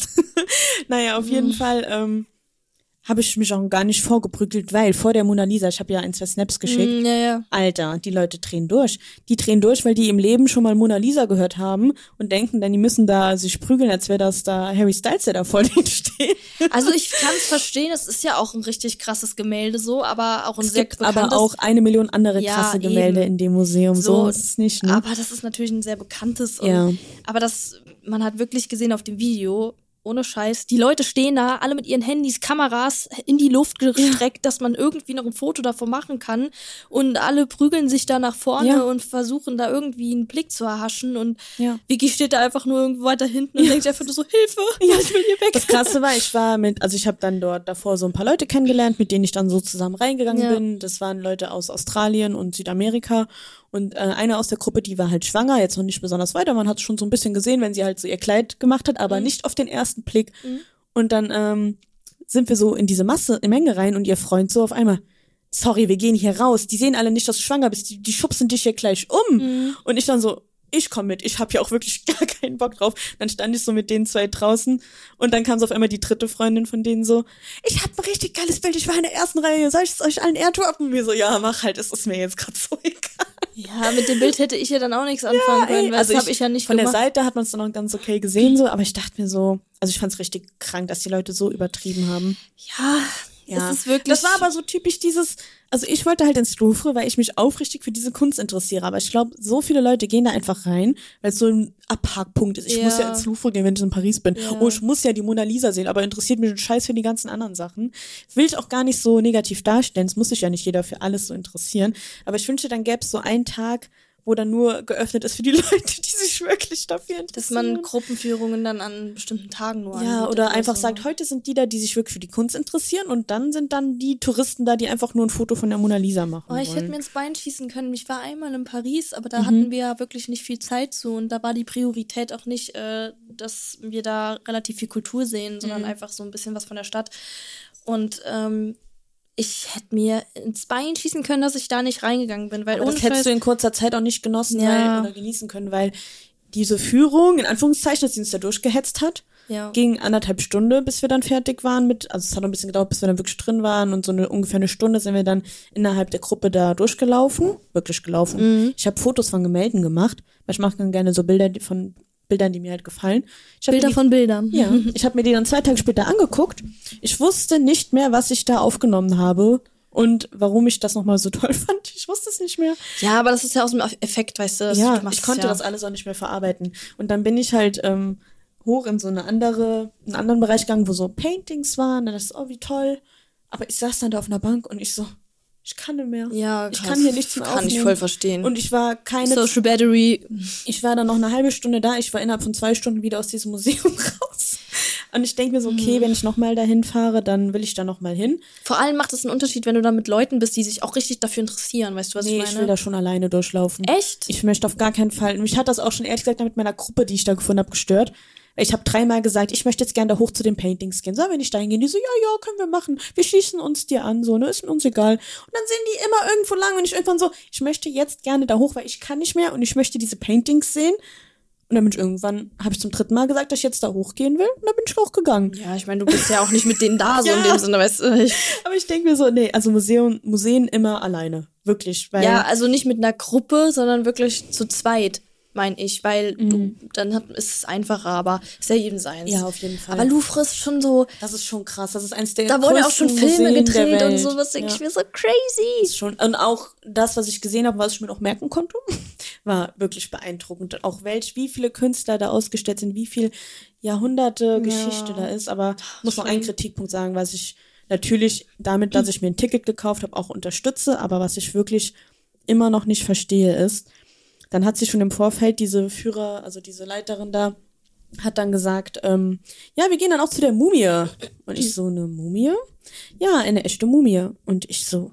Naja, auf jeden Fall, ähm, habe ich mich auch gar nicht vorgeprügelt, weil vor der Mona Lisa, ich habe ja ein, zwei Snaps geschickt, mm, ja, ja. Alter, die Leute drehen durch. Die drehen durch, weil die im Leben schon mal Mona Lisa gehört haben und denken dann, die müssen da sich prügeln, als wäre das da Harry Styles, der da vor denen steht. Also ich kann es verstehen, es ist ja auch ein richtig krasses Gemälde so, aber auch ein es sehr gibt bekanntes... aber auch eine Million andere ja, krasse Gemälde eben. in dem Museum, so, so ist es nicht, ne? Aber das ist natürlich ein sehr bekanntes und, ja. aber das, man hat wirklich gesehen auf dem Video, ohne Scheiß, die Leute stehen da, alle mit ihren Handys, Kameras in die Luft gestreckt, ja. dass man irgendwie noch ein Foto davon machen kann und alle prügeln sich da nach vorne ja. und versuchen da irgendwie einen Blick zu erhaschen und ja. Vicky steht da einfach nur irgendwo weiter hinten und ja. denkt einfach nur so, Hilfe, ja, ich will hier weg. Das Krasse war, ich war mit, also ich habe dann dort davor so ein paar Leute kennengelernt, mit denen ich dann so zusammen reingegangen ja. bin. Das waren Leute aus Australien und Südamerika. Und äh, eine aus der Gruppe, die war halt schwanger, jetzt noch nicht besonders weiter. Man hat schon so ein bisschen gesehen, wenn sie halt so ihr Kleid gemacht hat, aber mhm. nicht auf den ersten Blick. Mhm. Und dann ähm, sind wir so in diese Masse, in Menge rein und ihr Freund so auf einmal, sorry, wir gehen hier raus. Die sehen alle nicht, dass du schwanger bist. Die, die schubsen dich hier gleich um. Mhm. Und ich dann so, ich komm mit, ich hab ja auch wirklich gar keinen Bock drauf. Dann stand ich so mit den zwei draußen und dann kam so auf einmal die dritte Freundin von denen so, ich hab ein richtig geiles Bild, ich war in der ersten Reihe, soll ich es euch allen airdroppen? Und mir so, ja, mach halt, es ist mir jetzt gerade so egal. Ja, mit dem Bild hätte ich ja dann auch nichts anfangen ja, können, weil also das habe ich ja nicht von gemacht. Von der Seite hat man es dann noch ganz okay gesehen, so, aber ich dachte mir so, also ich fand's richtig krank, dass die Leute so übertrieben haben. Ja, ja. Es ist wirklich. Das war aber so typisch dieses, also ich wollte halt ins Louvre, weil ich mich aufrichtig für diese Kunst interessiere, aber ich glaube, so viele Leute gehen da einfach rein, weil es so ein Abhackpunkt ist. Ich ja. muss ja ins Louvre gehen, wenn ich in Paris bin. Ja. Oh, ich muss ja die Mona Lisa sehen, aber interessiert mich ein Scheiß für die ganzen anderen Sachen. Will ich auch gar nicht so negativ darstellen, es muss sich ja nicht jeder für alles so interessieren, aber ich wünschte, dann gäbe es so einen Tag, wo dann nur geöffnet ist für die Leute, die sich wirklich dafür interessieren. Dass man Gruppenführungen dann an bestimmten Tagen nur Ja, anbietet oder einfach so. sagt, heute sind die da, die sich wirklich für die Kunst interessieren und dann sind dann die Touristen da, die einfach nur ein Foto von der Mona Lisa machen Oh, ich wollen. hätte mir ins Bein schießen können. Ich war einmal in Paris, aber da Mhm. hatten wir ja wirklich nicht viel Zeit zu und da war die Priorität auch nicht, äh, dass wir da relativ viel Kultur sehen, sondern Mhm. einfach so ein bisschen was von der Stadt. Und ähm, ich hätte mir ins Bein schießen können, dass ich da nicht reingegangen bin, weil Aber das hättest du in kurzer Zeit auch nicht genossen Ja. weil, oder genießen können, weil diese Führung, in Anführungszeichen, dass sie uns da durchgehetzt hat, Ja. ging anderthalb Stunden, bis wir dann fertig waren mit, also es hat noch ein bisschen gedauert, bis wir dann wirklich drin waren und so eine ungefähr eine Stunde sind wir dann innerhalb der Gruppe da durchgelaufen, wirklich gelaufen. Mhm. Ich habe Fotos von Gemälden gemacht, weil ich mache dann gerne so Bilder die von Bildern, die mir halt gefallen. Ich hab Bilder mir die, von Bildern. Ja, ich habe mir die dann zwei Tage später angeguckt. Ich wusste nicht mehr, was ich da aufgenommen habe und warum ich das nochmal so toll fand. Ich wusste es nicht mehr. Ja, aber das ist ja aus dem Effekt, weißt du. Das, Ja, du machst ich konnte es ja. das alles auch nicht mehr verarbeiten. Und dann bin ich halt ähm, hoch in so eine andere, einen anderen Bereich gegangen, wo so Paintings waren. Dann dachte ich, oh, wie toll. Aber ich saß dann da auf einer Bank und ich so, ich kann nicht mehr. Ja, ich krass. kann hier nichts mehr Kann aufnehmen. ich voll verstehen. Und ich war keine, Social Battery. ich war dann noch eine halbe Stunde da. Ich war innerhalb von zwei Stunden wieder aus diesem Museum raus. Und ich denke mir so, okay, wenn ich nochmal dahin fahre, dann will ich da nochmal hin. Vor allem macht es einen Unterschied, wenn du da mit Leuten bist, die sich auch richtig dafür interessieren. Weißt du, was Nee, ich ich meine? will da schon alleine durchlaufen. Echt? Ich möchte auf gar keinen Fall. Mich hat das auch schon ehrlich gesagt mit meiner Gruppe, die ich da gefunden habe, gestört. Ich habe dreimal gesagt, ich möchte jetzt gerne da hoch zu den Paintings gehen. Sollen wir nicht dahin gehen? Die so, ja, ja, können wir machen. Wir schließen uns dir an, so, ne, ist mir uns egal. Und dann sind die immer irgendwo lang und ich irgendwann so, ich möchte jetzt gerne da hoch, weil ich kann nicht mehr und ich möchte diese Paintings sehen. Und dann bin ich irgendwann, habe ich zum dritten Mal gesagt, dass ich jetzt da hochgehen will und dann bin ich auch gegangen. Ja, ich meine, du bist ja auch nicht mit denen da, so Ja. in dem Sinne, weißt du. Ich, Aber ich denke mir so, nee, also Museum, Museen immer alleine. Wirklich, weil... ja, also nicht mit einer Gruppe, sondern wirklich zu zweit, meine ich, weil du, dann hat, ist es einfacher, aber ist ja jedem seins. Ja, auf jeden Fall. Aber Louvre ist schon so, Das ist schon krass. Das ist eins der da wurden ja auch schon größten Filme Museen der gedreht und Welt. sowas, denke Ja. ich mir so crazy. Ist schon, und auch das, was ich gesehen habe, was ich mir noch merken konnte, war wirklich beeindruckend. Auch welch, wie viele Künstler da ausgestellt sind, wie viel Jahrhunderte Geschichte da ist. Aber ich muss noch einen Kritikpunkt sagen, was ich natürlich damit, dass ich mir ein Ticket gekauft habe, auch unterstütze. Aber was ich wirklich immer noch nicht verstehe ist, dann hat sie schon im Vorfeld diese Führer, also diese Leiterin da, hat dann gesagt, ähm, ja, wir gehen dann auch zu der Mumie. Und ich so, eine Mumie? Ja, eine echte Mumie. Und ich so,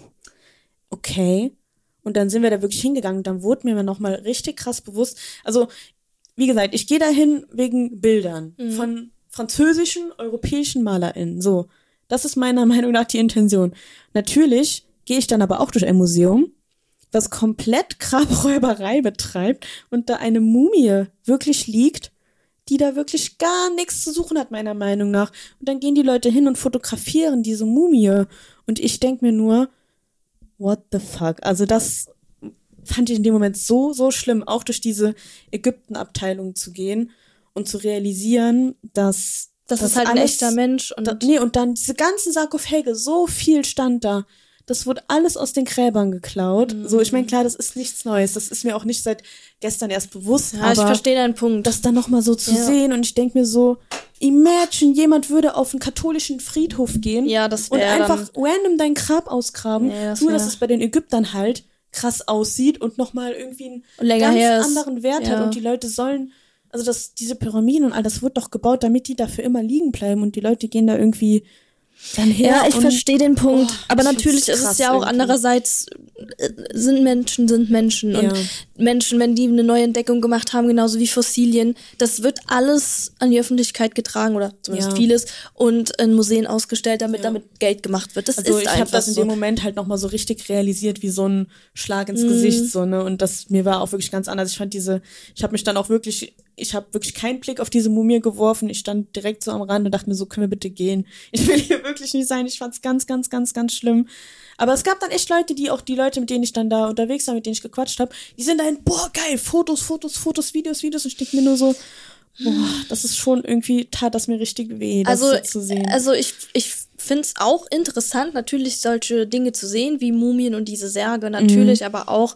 okay. Und dann sind wir da wirklich hingegangen. Und dann wurde mir nochmal richtig krass bewusst. Also, wie gesagt, ich gehe dahin wegen Bildern von französischen, europäischen MalerInnen. So, das ist meiner Meinung nach die Intention. Natürlich gehe ich dann aber auch durch ein Museum, was komplett Grabräuberei betreibt und da eine Mumie wirklich liegt, die da wirklich gar nichts zu suchen hat, meiner Meinung nach. Und dann gehen die Leute hin und fotografieren diese Mumie. Und ich denk mir nur, what the fuck? Also das fand ich in dem Moment so, so schlimm, auch durch diese Ägypten-Abteilung zu gehen und zu realisieren, dass Das ist halt ein alles- echter Mensch und da, nee, und dann diese ganzen Sarkophage, so viel stand da. Das wurde alles aus den Gräbern geklaut. Mhm. So, ich meine, klar, das ist nichts Neues. Das ist mir auch nicht seit gestern erst bewusst. ja, ich aber verstehe deinen Punkt. das dann nochmal so zu Ja. sehen und ich denke mir so, imagine, jemand würde auf einen katholischen Friedhof gehen Ja, das und wär einfach dann- random dein Grab ausgraben, Nee, das nur dass wär- es bei den Ägyptern halt krass aussieht und nochmal irgendwie einen Länger ganz her ist. anderen Wert Ja. hat und die Leute sollen, also das, diese Pyramiden und all das wird doch gebaut, damit die da für immer liegen bleiben und die Leute gehen da irgendwie dann her. Ja, ich und, verstehe den Punkt. Oh, aber ich natürlich find's ist es krass ja auch irgendwie. andererseits, äh, sind Menschen, sind Menschen. Und Ja. Menschen, wenn die eine neue Entdeckung gemacht haben, genauso wie Fossilien, das wird alles an die Öffentlichkeit getragen oder zumindest Ja. vieles und in Museen ausgestellt, damit damit Geld gemacht wird. Das Also ist ich einfach habe das in so. dem Moment halt nochmal so richtig realisiert, wie so ein Schlag ins Mhm. Gesicht, so, ne? Und das mir war auch wirklich ganz anders. Ich fand diese, ich habe mich dann auch wirklich, ich habe wirklich keinen Blick auf diese Mumie geworfen. Ich stand direkt so am Rand und dachte mir so, können wir bitte gehen? Ich will hier wirklich nicht sein. Ich fand's ganz, ganz, ganz, ganz schlimm. Aber es gab dann echt Leute, die auch die Leute, mit denen ich dann da unterwegs war, mit denen ich gequatscht habe, die sind dahin, boah, geil, Fotos, Fotos, Fotos, Videos, Videos. Und ich denke mir nur so, boah, das ist schon irgendwie, tat das mir richtig weh, das Also, so zu sehen. also ich, ich finde es auch interessant, natürlich solche Dinge zu sehen, wie Mumien und diese Särge, Mhm. natürlich, aber auch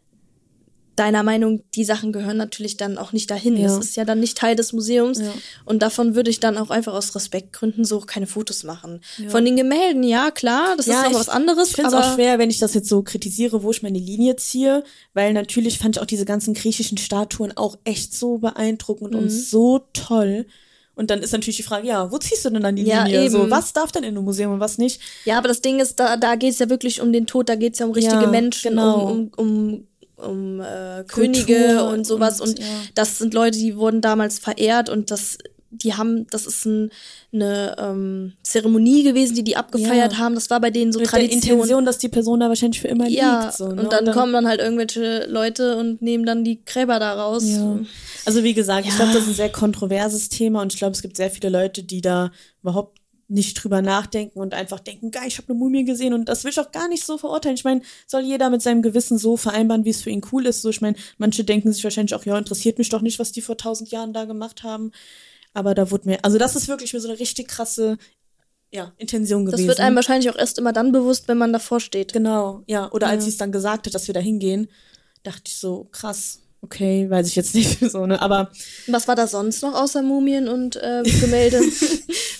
deiner Meinung, die Sachen gehören natürlich dann auch nicht dahin. Ja. Das ist ja dann nicht Teil des Museums. Ja. Und davon würde ich dann auch einfach aus Respektgründen so keine Fotos machen. Von den Gemälden, ja, klar, das ist noch ich, was anderes. Ich finde es aber auch schwer, wenn ich das jetzt so kritisiere, wo ich meine Linie ziehe, weil natürlich fand ich auch diese ganzen griechischen Statuen auch echt so beeindruckend Mhm. und so toll. Und dann ist natürlich die Frage, ja, wo ziehst du denn dann die Ja, Linie? eben. So, was darf denn in einem Museum und was nicht? Ja, aber das Ding ist, da, da geht es ja wirklich um den Tod, da geht es ja um richtige Ja, Menschen, genau. um, um, um, um äh, Kultur Könige und sowas. Und, und, ja. das sind Leute, die wurden damals verehrt und das, die haben, das ist ein, eine ähm, Zeremonie gewesen, die die abgefeiert Ja. haben. Das war bei denen so Mit der Tradition. Intention, dass die Person da wahrscheinlich für immer Ja, liegt. So, ne? und dann kommen dann halt irgendwelche Leute und nehmen dann die Gräber da raus. Ja. Also wie gesagt, ich Ja. glaube, das ist ein sehr kontroverses Thema und ich glaube, es gibt sehr viele Leute, die da überhaupt nicht drüber nachdenken und einfach denken, geil, ich habe eine Mumie gesehen und das will ich auch gar nicht so verurteilen. Ich meine, soll jeder mit seinem Gewissen so vereinbaren, wie es für ihn cool ist. So, ich meine, manche denken sich wahrscheinlich auch, ja, interessiert mich doch nicht, was die vor tausend Jahren da gemacht haben. Aber da wurde mir, also das ist wirklich mir so eine richtig krasse, ja, Intention Das gewesen. wird einem wahrscheinlich auch erst immer dann bewusst, wenn man davor steht. Genau, ja. Oder als Ja. sie es dann gesagt hat, dass wir da hingehen, dachte ich so, krass, okay, weiß ich jetzt nicht so, ne? Aber Was war da sonst noch außer Mumien und äh, Gemälde?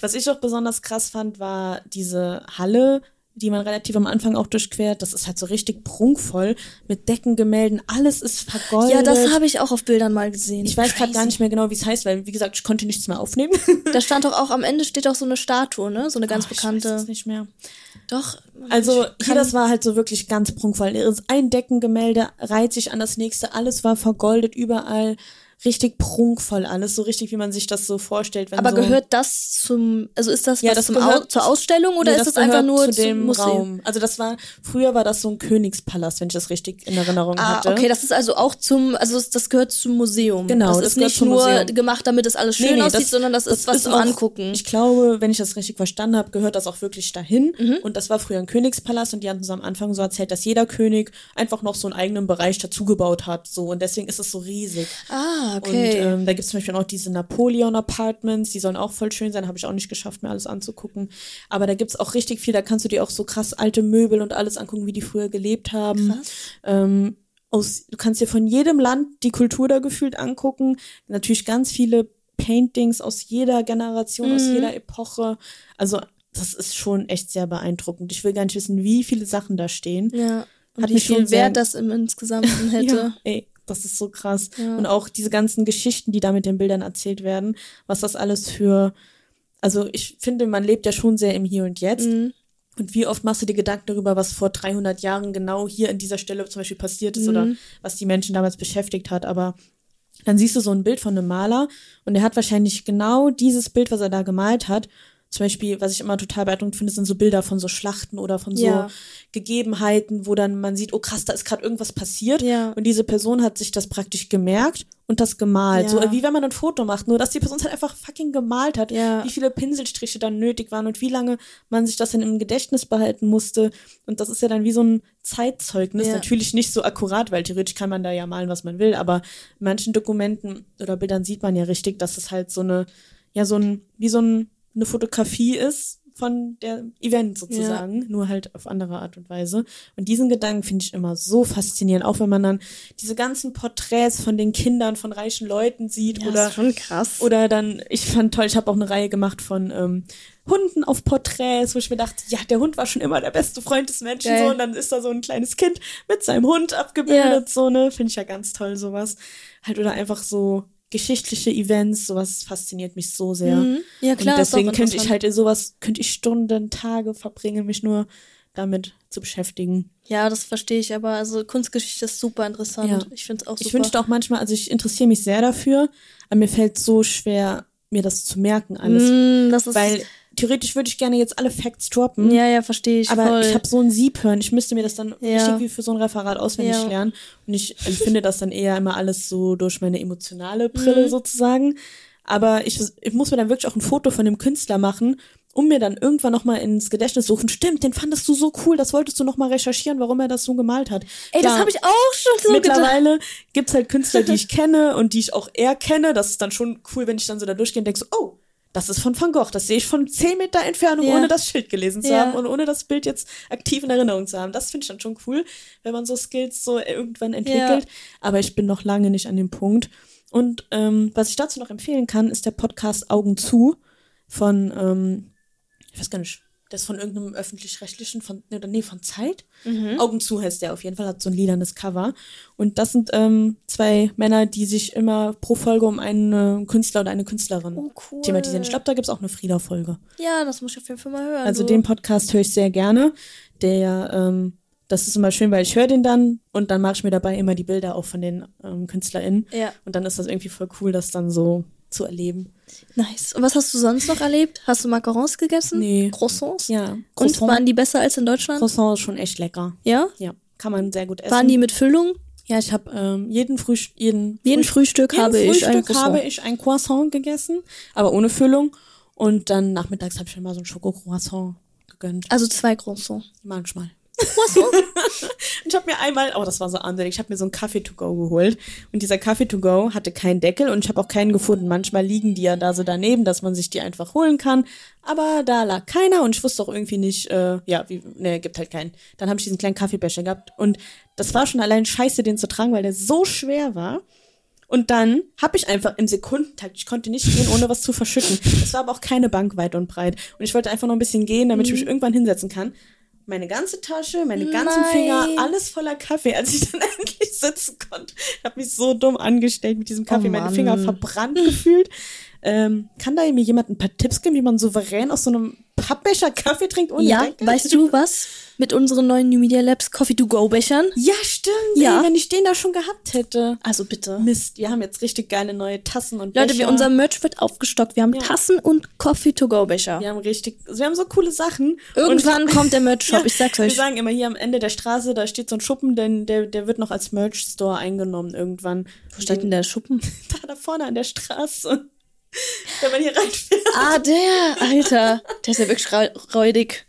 Was ich auch besonders krass fand, war diese Halle, die man relativ am Anfang auch durchquert. Das ist halt so richtig prunkvoll mit Deckengemälden. Alles ist vergoldet. Ja, das habe ich auch auf Bildern mal gesehen. Ich weiß gerade gar nicht mehr genau, wie es heißt, weil, wie gesagt, ich konnte nichts mehr aufnehmen. Da stand doch auch, am Ende steht auch so eine Statue, ne? So eine ganz Ach, bekannte. Ich weiß es nicht mehr. Doch. Also ich hier, das war halt so wirklich ganz prunkvoll. Ein Deckengemälde reiht sich an das nächste. Alles war vergoldet, überall. Richtig prunkvoll alles, so richtig, wie man sich das so vorstellt. Wenn Aber so gehört das zum, also ist das was Ja, das zum gehört Au- zur Ausstellung oder Nee, ist das, einfach gehört nur zu zum dem Museum? Raum? Also das war, früher war das so ein Königspalast, wenn ich das richtig in Erinnerung Ah, hatte. okay, das ist also auch zum, also das, das gehört zum Museum. Genau, das, das ist gehört nicht zum nur Museum. gemacht, damit es alles schön Nee, nee, aussieht, das- sondern das, ist was zum auch, Angucken. Ich glaube, wenn ich das richtig verstanden habe, gehört das auch wirklich dahin. Mhm. Und das war früher ein Königspalast und die hatten so am Anfang so erzählt, dass jeder König einfach noch so einen eigenen Bereich dazugebaut hat. So, und deswegen ist es so riesig. Ah, okay. Und ähm, da gibt es zum Beispiel auch diese Napoleon Apartments, die sollen auch voll schön sein, habe ich auch nicht geschafft, mir alles anzugucken. Aber da gibt's auch richtig viel, da kannst du dir auch so krass alte Möbel und alles angucken, wie die früher gelebt haben. Krass. Ähm, aus, du kannst dir von jedem Land die Kultur da gefühlt angucken. Natürlich ganz viele Paintings aus jeder Generation, Mhm. aus jeder Epoche. Also das ist schon echt sehr beeindruckend. Ich will gar nicht wissen, wie viele Sachen da stehen. Ja. Und Hat wie mich schon viel sehr- Wert das im Insgesamten hätte. Ja, ey, das ist so krass. Ja. Und auch diese ganzen Geschichten, die da mit den Bildern erzählt werden, was das alles für, also ich finde, man lebt ja schon sehr im Hier und Jetzt. Mhm. Und wie oft machst du dir Gedanken darüber, was vor dreihundert Jahren genau hier an dieser Stelle zum Beispiel passiert ist Mhm. oder was die Menschen damals beschäftigt hat. Aber dann siehst du so ein Bild von einem Maler und der hat wahrscheinlich genau dieses Bild, was er da gemalt hat. Zum Beispiel, was ich immer total beeindruckend finde, sind so Bilder von so Schlachten oder von so Ja. Gegebenheiten, wo dann man sieht, oh krass, da ist gerade irgendwas passiert. Ja. Und diese Person hat sich das praktisch gemerkt und das gemalt. Ja. So wie wenn man ein Foto macht, nur dass die Person es halt einfach fucking gemalt hat. Ja. Wie viele Pinselstriche dann nötig waren und wie lange man sich das dann im Gedächtnis behalten musste. Und das ist ja dann wie so ein Zeitzeugnis. Ja. Natürlich nicht so akkurat, weil theoretisch kann man da ja malen, was man will. Aber in manchen Dokumenten oder Bildern sieht man ja richtig, dass es halt so eine, ja, so ein, wie so ein, eine Fotografie ist von der Event sozusagen, nur halt auf andere Art und Weise. Und diesen Gedanken finde ich immer so faszinierend, auch wenn man dann diese ganzen Porträts von den Kindern von reichen Leuten sieht Ja, oder ist schon krass. oder dann, ich fand toll, ich habe auch eine Reihe gemacht von ähm, Hunden auf Porträts, wo ich mir dachte, ja, der Hund war schon immer der beste Freund des Menschen, Geil. so, und dann ist da so ein kleines Kind mit seinem Hund abgebildet, Ja. so, ne, finde ich ja ganz toll, sowas. Halt, oder einfach so geschichtliche Events, sowas fasziniert mich so sehr. Mhm. Ja, klar, Und ist doch deswegen könnte ich interessant. halt in sowas, könnte ich Stunden, Tage verbringen, mich nur damit zu beschäftigen. Ja, das verstehe ich, aber also Kunstgeschichte ist super interessant. Ja. Ich finde es auch super. Ich wünschte auch manchmal, also ich interessiere mich sehr dafür, aber mir fällt so schwer, mir das zu merken alles. Mm, das ist, Weil theoretisch würde ich gerne jetzt alle Facts droppen. ja, ja, verstehe ich Aber voll. ich habe so ein Siebhören, ich müsste mir das dann Ja. richtig wie für so ein Referat auswendig Ja. lernen. Und ich empfinde das dann eher immer alles so durch meine emotionale Brille Mhm. sozusagen. Aber ich, ich muss mir dann wirklich auch ein Foto von dem Künstler machen, um mir dann irgendwann nochmal ins Gedächtnis suchen. Stimmt, den fandest du so cool, das wolltest du nochmal recherchieren, warum er das so gemalt hat. Ey, das Klar, habe ich auch schon so gedacht. mittlerweile gibt's halt Künstler, die ich kenne und die ich auch eher kenne. Das ist dann schon cool, wenn ich dann so da durchgehe und denke so, oh, das ist von Van Gogh. Das sehe ich von zehn Meter Entfernung, Ja. ohne das Schild gelesen zu Ja. haben und ohne das Bild jetzt aktiv in Erinnerung zu haben. Das finde ich dann schon cool, wenn man so Skills so irgendwann entwickelt. Aber ich bin noch lange nicht an dem Punkt. Und ähm, was ich dazu noch empfehlen kann, ist der Podcast Augen zu von, ähm, ich weiß gar nicht, der ist von irgendeinem öffentlich-rechtlichen, von, oder nee, von Zeit. Mhm. Augen zu heißt der auf jeden Fall, hat so ein lilanes Cover. Und das sind ähm, zwei Männer, die sich immer pro Folge um einen äh, Künstler oder eine Künstlerin Oh, cool. thematisieren. Ich glaube, da gibt's auch eine Frieda-Folge. Ja, das muss ich auf jeden Fall mal hören. Also so. den Podcast höre ich sehr gerne. Der, ähm, das ist immer schön, weil ich höre den dann und dann mache ich mir dabei immer die Bilder auch von den ähm, KünstlerInnen. Ja. Und dann ist das irgendwie voll cool, das dann so zu erleben. Nice. Und was hast du sonst noch erlebt? Hast du Macarons gegessen? Nee. Croissants? Ja. Und Croissant, waren die besser als in Deutschland? Croissant ist schon echt lecker. Ja? Ja, kann man sehr gut essen. Waren die mit Füllung? Ja, ich habe ähm, jeden Frühstück, jeden, Jeden Frühstück, Frühstück habe jeden ich ein Frühstück Croissant. habe ich ein Croissant gegessen, aber ohne Füllung. Und dann nachmittags habe ich mir mal so ein Schoko-Croissant gegönnt. Also zwei Croissants. Manchmal. Croissant? Ich habe mir einmal, oh, das war so ansehnlich, ich habe mir so einen Kaffee to go geholt und dieser Kaffee to go hatte keinen Deckel und ich habe auch keinen gefunden. Manchmal liegen die ja da so daneben, dass man sich die einfach holen kann, aber da lag keiner und ich wusste auch irgendwie nicht, äh, ja, wie, ne, gibt halt keinen. Dann habe ich diesen kleinen Kaffeebecher gehabt und das war schon allein scheiße, den zu tragen, weil der so schwer war. Und dann habe ich einfach im Sekundentakt, ich konnte nicht gehen, ohne was zu verschütten. Es war aber auch keine Bank weit und breit. Und ich wollte einfach noch ein bisschen gehen, damit ich mich irgendwann hinsetzen kann. Meine ganze Tasche, meine ganzen Nein. Finger, alles voller Kaffee, als ich dann endlich sitzen konnte. Ich habe mich so dumm angestellt mit diesem Kaffee, Oh meine Mann. Finger verbrannt gefühlt. Ähm, kann da mir jemand ein paar Tipps geben, wie man souverän aus so einem Pappbecher Kaffee trinkt ohne Ja, Deckel? weißt du was? Mit unseren neuen New Media Labs Coffee-to-Go-Bechern. Ja, stimmt. Ja. Ey, wenn ich den da schon gehabt hätte. Also bitte. Mist, wir haben jetzt richtig geile neue Tassen und Leute, Becher. wir, unser Merch wird aufgestockt. Wir haben Ja. Tassen und Coffee-to-go-Becher. Wir haben richtig, wir haben so coole Sachen. Irgendwann Und- kommt der Merch-Shop, Ja, ich sag's Wir euch. sagen immer, hier am Ende der Straße, da steht so ein Schuppen, denn der, der wird noch als Merch-Store eingenommen irgendwann. Wo steht denn der Schuppen? Da, da vorne an der Straße. Wenn man hier reinfährt. Ah, der, Alter. Der ist ja wirklich rau- räudig.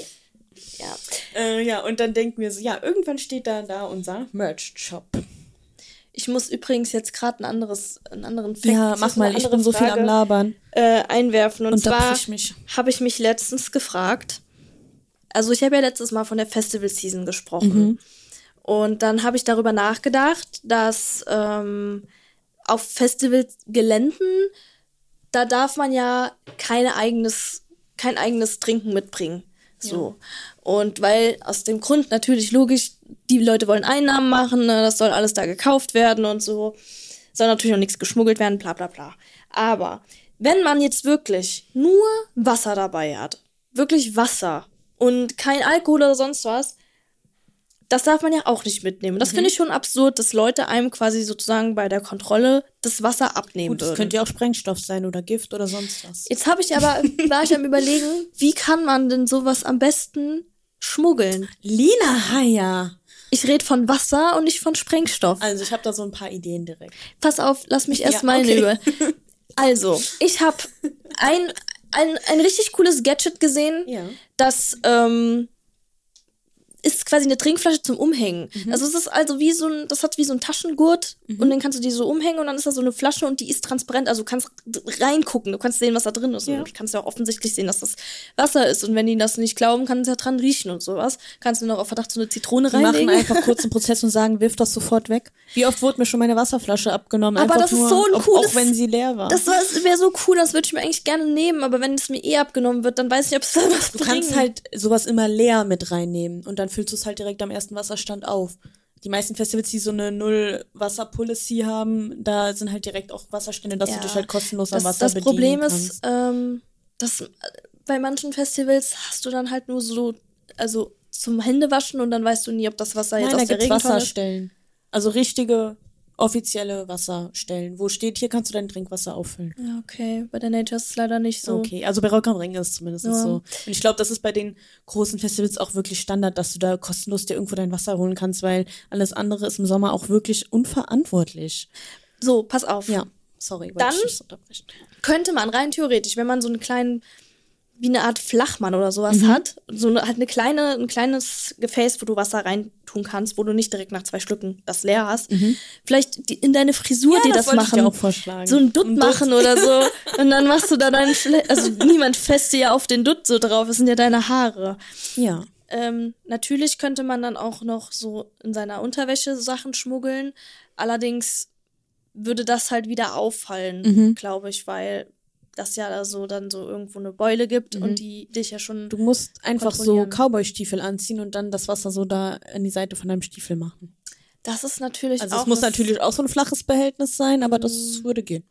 Ja. Äh, ja, und dann denken wir so, ja, irgendwann steht da da unser Merch-Shop. Ich muss übrigens jetzt gerade ein anderes, einen anderen Fact, Ja, das mach ist eine mal, ich andere bin so viel Frage, am Labern. äh, einwerfen. Und zwar Unterbrich mich. habe ich mich letztens gefragt, also ich habe ja letztes Mal von der Festival-Season gesprochen. Und dann habe ich darüber nachgedacht, dass ähm, auf Festivalgeländen, da darf man ja kein eigenes, kein eigenes Trinken mitbringen. So. Und weil aus dem Grund natürlich logisch, die Leute wollen Einnahmen machen, ne, das soll alles da gekauft werden und so. Soll natürlich auch nichts geschmuggelt werden, bla bla bla. Aber wenn man jetzt wirklich nur Wasser dabei hat, wirklich Wasser und kein Alkohol oder sonst was, das darf man ja auch nicht mitnehmen. Das finde ich schon absurd, dass Leute einem quasi sozusagen bei der Kontrolle das Wasser abnehmen Gut, das würden. könnte ja auch Sprengstoff sein oder Gift oder sonst was. Jetzt habe ich aber, war ich am Überlegen, wie kann man denn sowas am besten schmuggeln? Lina Haya. Ich rede von Wasser und nicht von Sprengstoff. Also ich habe da so ein paar Ideen direkt. Pass auf, lass mich erst Ja, mal okay. über. Also, ich habe ein, ein, ein richtig cooles Gadget gesehen, Ja. das ähm, ist quasi eine Trinkflasche zum Umhängen. Mhm. Also es ist also wie so ein, das hat wie so ein Taschengurt und dann kannst du die so umhängen und dann ist da so eine Flasche und die ist transparent, also du kannst reingucken, du kannst sehen, was da drin ist Ja. und du kannst ja auch offensichtlich sehen, dass das Wasser ist und wenn die das nicht glauben, kannst du ja dran riechen und sowas. Kannst du noch auf Verdacht so eine Zitrone Die machen reinlegen. einfach kurz einen Prozess und sagen, wirf das sofort weg. Wie oft wurde mir schon meine Wasserflasche abgenommen? Aber einfach das ist nur, so ein auch, cooles- Auch wenn sie leer war. Das wäre so cool, das würde ich mir eigentlich gerne nehmen, aber wenn es mir eh abgenommen wird, dann weiß ich nicht, ob es da was Du bringt. kannst halt sowas immer leer mit reinnehmen und dann füllst du es halt direkt am ersten Wasserstand auf. Die meisten Festivals, die so eine Null-Wasser-Policy haben, da sind halt direkt auch Wasserstände, dass Ja. du dich halt kostenlos am das, Wasser das bedienen Problem kannst. ist, ähm, dass äh, bei manchen Festivals hast du dann halt nur so, also zum Händewaschen und dann weißt du nie, ob das Wasser jetzt Nein, da aus der gibt's Regentonne ist. Wasserstellen. Also richtige, offizielle Wasserstellen. Wo steht, hier kannst du dein Trinkwasser auffüllen. Ja, okay, bei der Nature ist es leider nicht so. Okay, also bei Rock am Ring ist es zumindest Ja. so. Und ich glaube, das ist bei den großen Festivals auch wirklich Standard, dass du da kostenlos dir irgendwo dein Wasser holen kannst, weil alles andere ist im Sommer auch wirklich unverantwortlich. So, pass auf. Ja, sorry, wollte Dann- ich nicht unterbrechen. Könnte man rein theoretisch, wenn man so einen kleinen, wie eine Art Flachmann oder sowas Mhm. hat, so eine, halt eine kleine, ein kleines Gefäß, wo du Wasser reintun kannst, wo du nicht direkt nach zwei Schlücken das leer hast, vielleicht die, in deine Frisur dir das, Mhm. wollte ich machen. dir auch vorschlagen. So ein Dutt Ein machen oder so. Und dann machst du da deinen, Schle also niemand fässt dir ja auf den Dutt so drauf, es sind ja deine Haare. Ja. Ähm, natürlich könnte man dann auch noch so in seiner Unterwäsche Sachen schmuggeln. Allerdings würde das halt wieder auffallen, Mhm. glaube ich, weil das ja da so dann so irgendwo eine Beule gibt Mhm. und die dich ja schon. Du musst einfach so Kontrollieren. Cowboy-Stiefel anziehen und dann das Wasser so da an die Seite von deinem Stiefel machen. Das ist natürlich Also auch. es muss was- natürlich auch so ein flaches Behältnis sein, aber das würde gehen.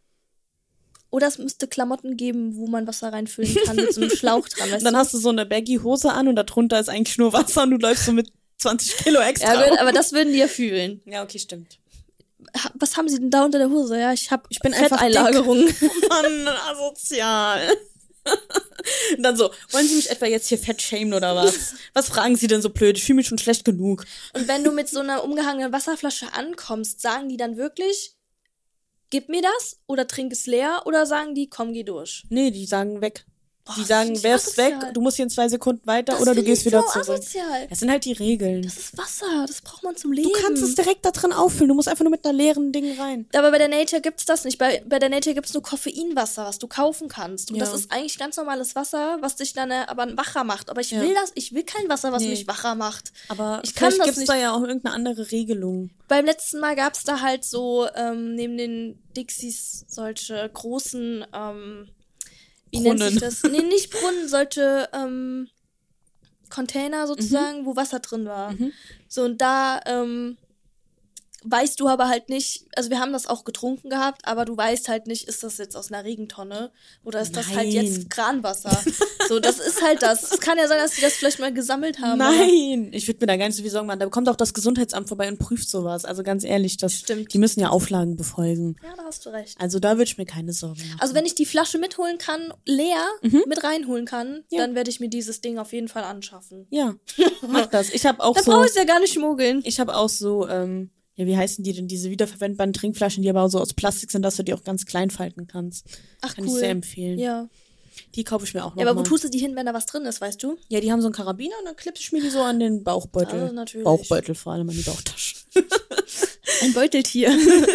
Oder es müsste Klamotten geben, wo man Wasser reinfüllen kann mit so einem Schlauch dran. Weißt Und dann du? hast du so eine Baggy-Hose an und darunter ist eigentlich nur Wasser und du läufst so mit zwanzig Kilo extra. Ja, gut, auf. aber das würden die ja fühlen. Ja, okay, stimmt. Ha- Was haben sie denn da unter der Hose? Ja, ich habe Ich bin einfach Fetteinlagerung. Mann, asozial. Und dann so, wollen Sie mich etwa jetzt hier fett shamen oder was? Was fragen Sie denn so blöd? Ich fühle mich schon schlecht genug. Und wenn du mit so einer umgehangenen Wasserflasche ankommst, sagen die dann wirklich, gib mir das oder trink es leer oder sagen die, komm, geh durch? Nee, die sagen weg. Die das sagen, find ich werf's weg, asozial. du musst hier in zwei Sekunden weiter Das oder du find gehst ich wieder so zurück. asozial. Das sind halt die Regeln. Das ist Wasser, das braucht man zum Leben. Du kannst es direkt da drin auffüllen. Du musst einfach nur mit einer leeren Ding rein. Aber bei der Nature gibt's das nicht. Bei, bei der Nature gibt's nur Koffeinwasser, was du kaufen kannst. Und Ja. das ist eigentlich ganz normales Wasser, was dich dann äh, aber wacher macht. Aber ich Ja. will das, ich will kein Wasser, was Nee. mich wacher macht. Aber Ich kann vielleicht das gibt's nicht. da ja auch irgendeine andere Regelung. Beim letzten Mal gab's da halt so ähm, neben den Dixies solche großen, ähm, wie nennt sich Brunnen. das? Nee, nicht Brunnen, solche ähm, Container sozusagen, wo Wasser drin war. Mhm. So, und da ähm, weißt du aber halt nicht, also wir haben das auch getrunken gehabt, aber du weißt halt nicht, ist das jetzt aus einer Regentonne oder ist das halt Nein. jetzt Kranwasser? So, das ist halt das. Es kann ja sein, dass die das vielleicht mal gesammelt haben. Nein, ich würde mir da gar nicht so viel Sorgen machen. Da kommt auch das Gesundheitsamt vorbei und prüft sowas. Also ganz ehrlich, das, Stimmt. die müssen ja Auflagen befolgen. Aber, ja, da hast du recht. Also da würde ich mir keine Sorgen machen. Also wenn ich die Flasche mitholen kann, leer mit reinholen kann, Ja. dann werde ich mir dieses Ding auf jeden Fall anschaffen. Ja, mach das. Ich habe auch Dann so, brauche ich es ja gar nicht schmuggeln. ich habe auch so, ähm, ja, wie heißen die denn, diese wiederverwendbaren Trinkflaschen, die aber auch so aus Plastik sind, dass du die auch ganz klein falten kannst. Ach, Kann cool. ich sehr empfehlen. Ja. Die kaufe ich mir auch noch Ja, aber wo mal. tust du die hin, wenn da was drin ist, weißt du? Ja, die haben so einen Karabiner und dann klippst ich mir die so an den Bauchbeutel. Also natürlich. Bauchbeutel vor allem an die Bauchtasche. Ein Beuteltier.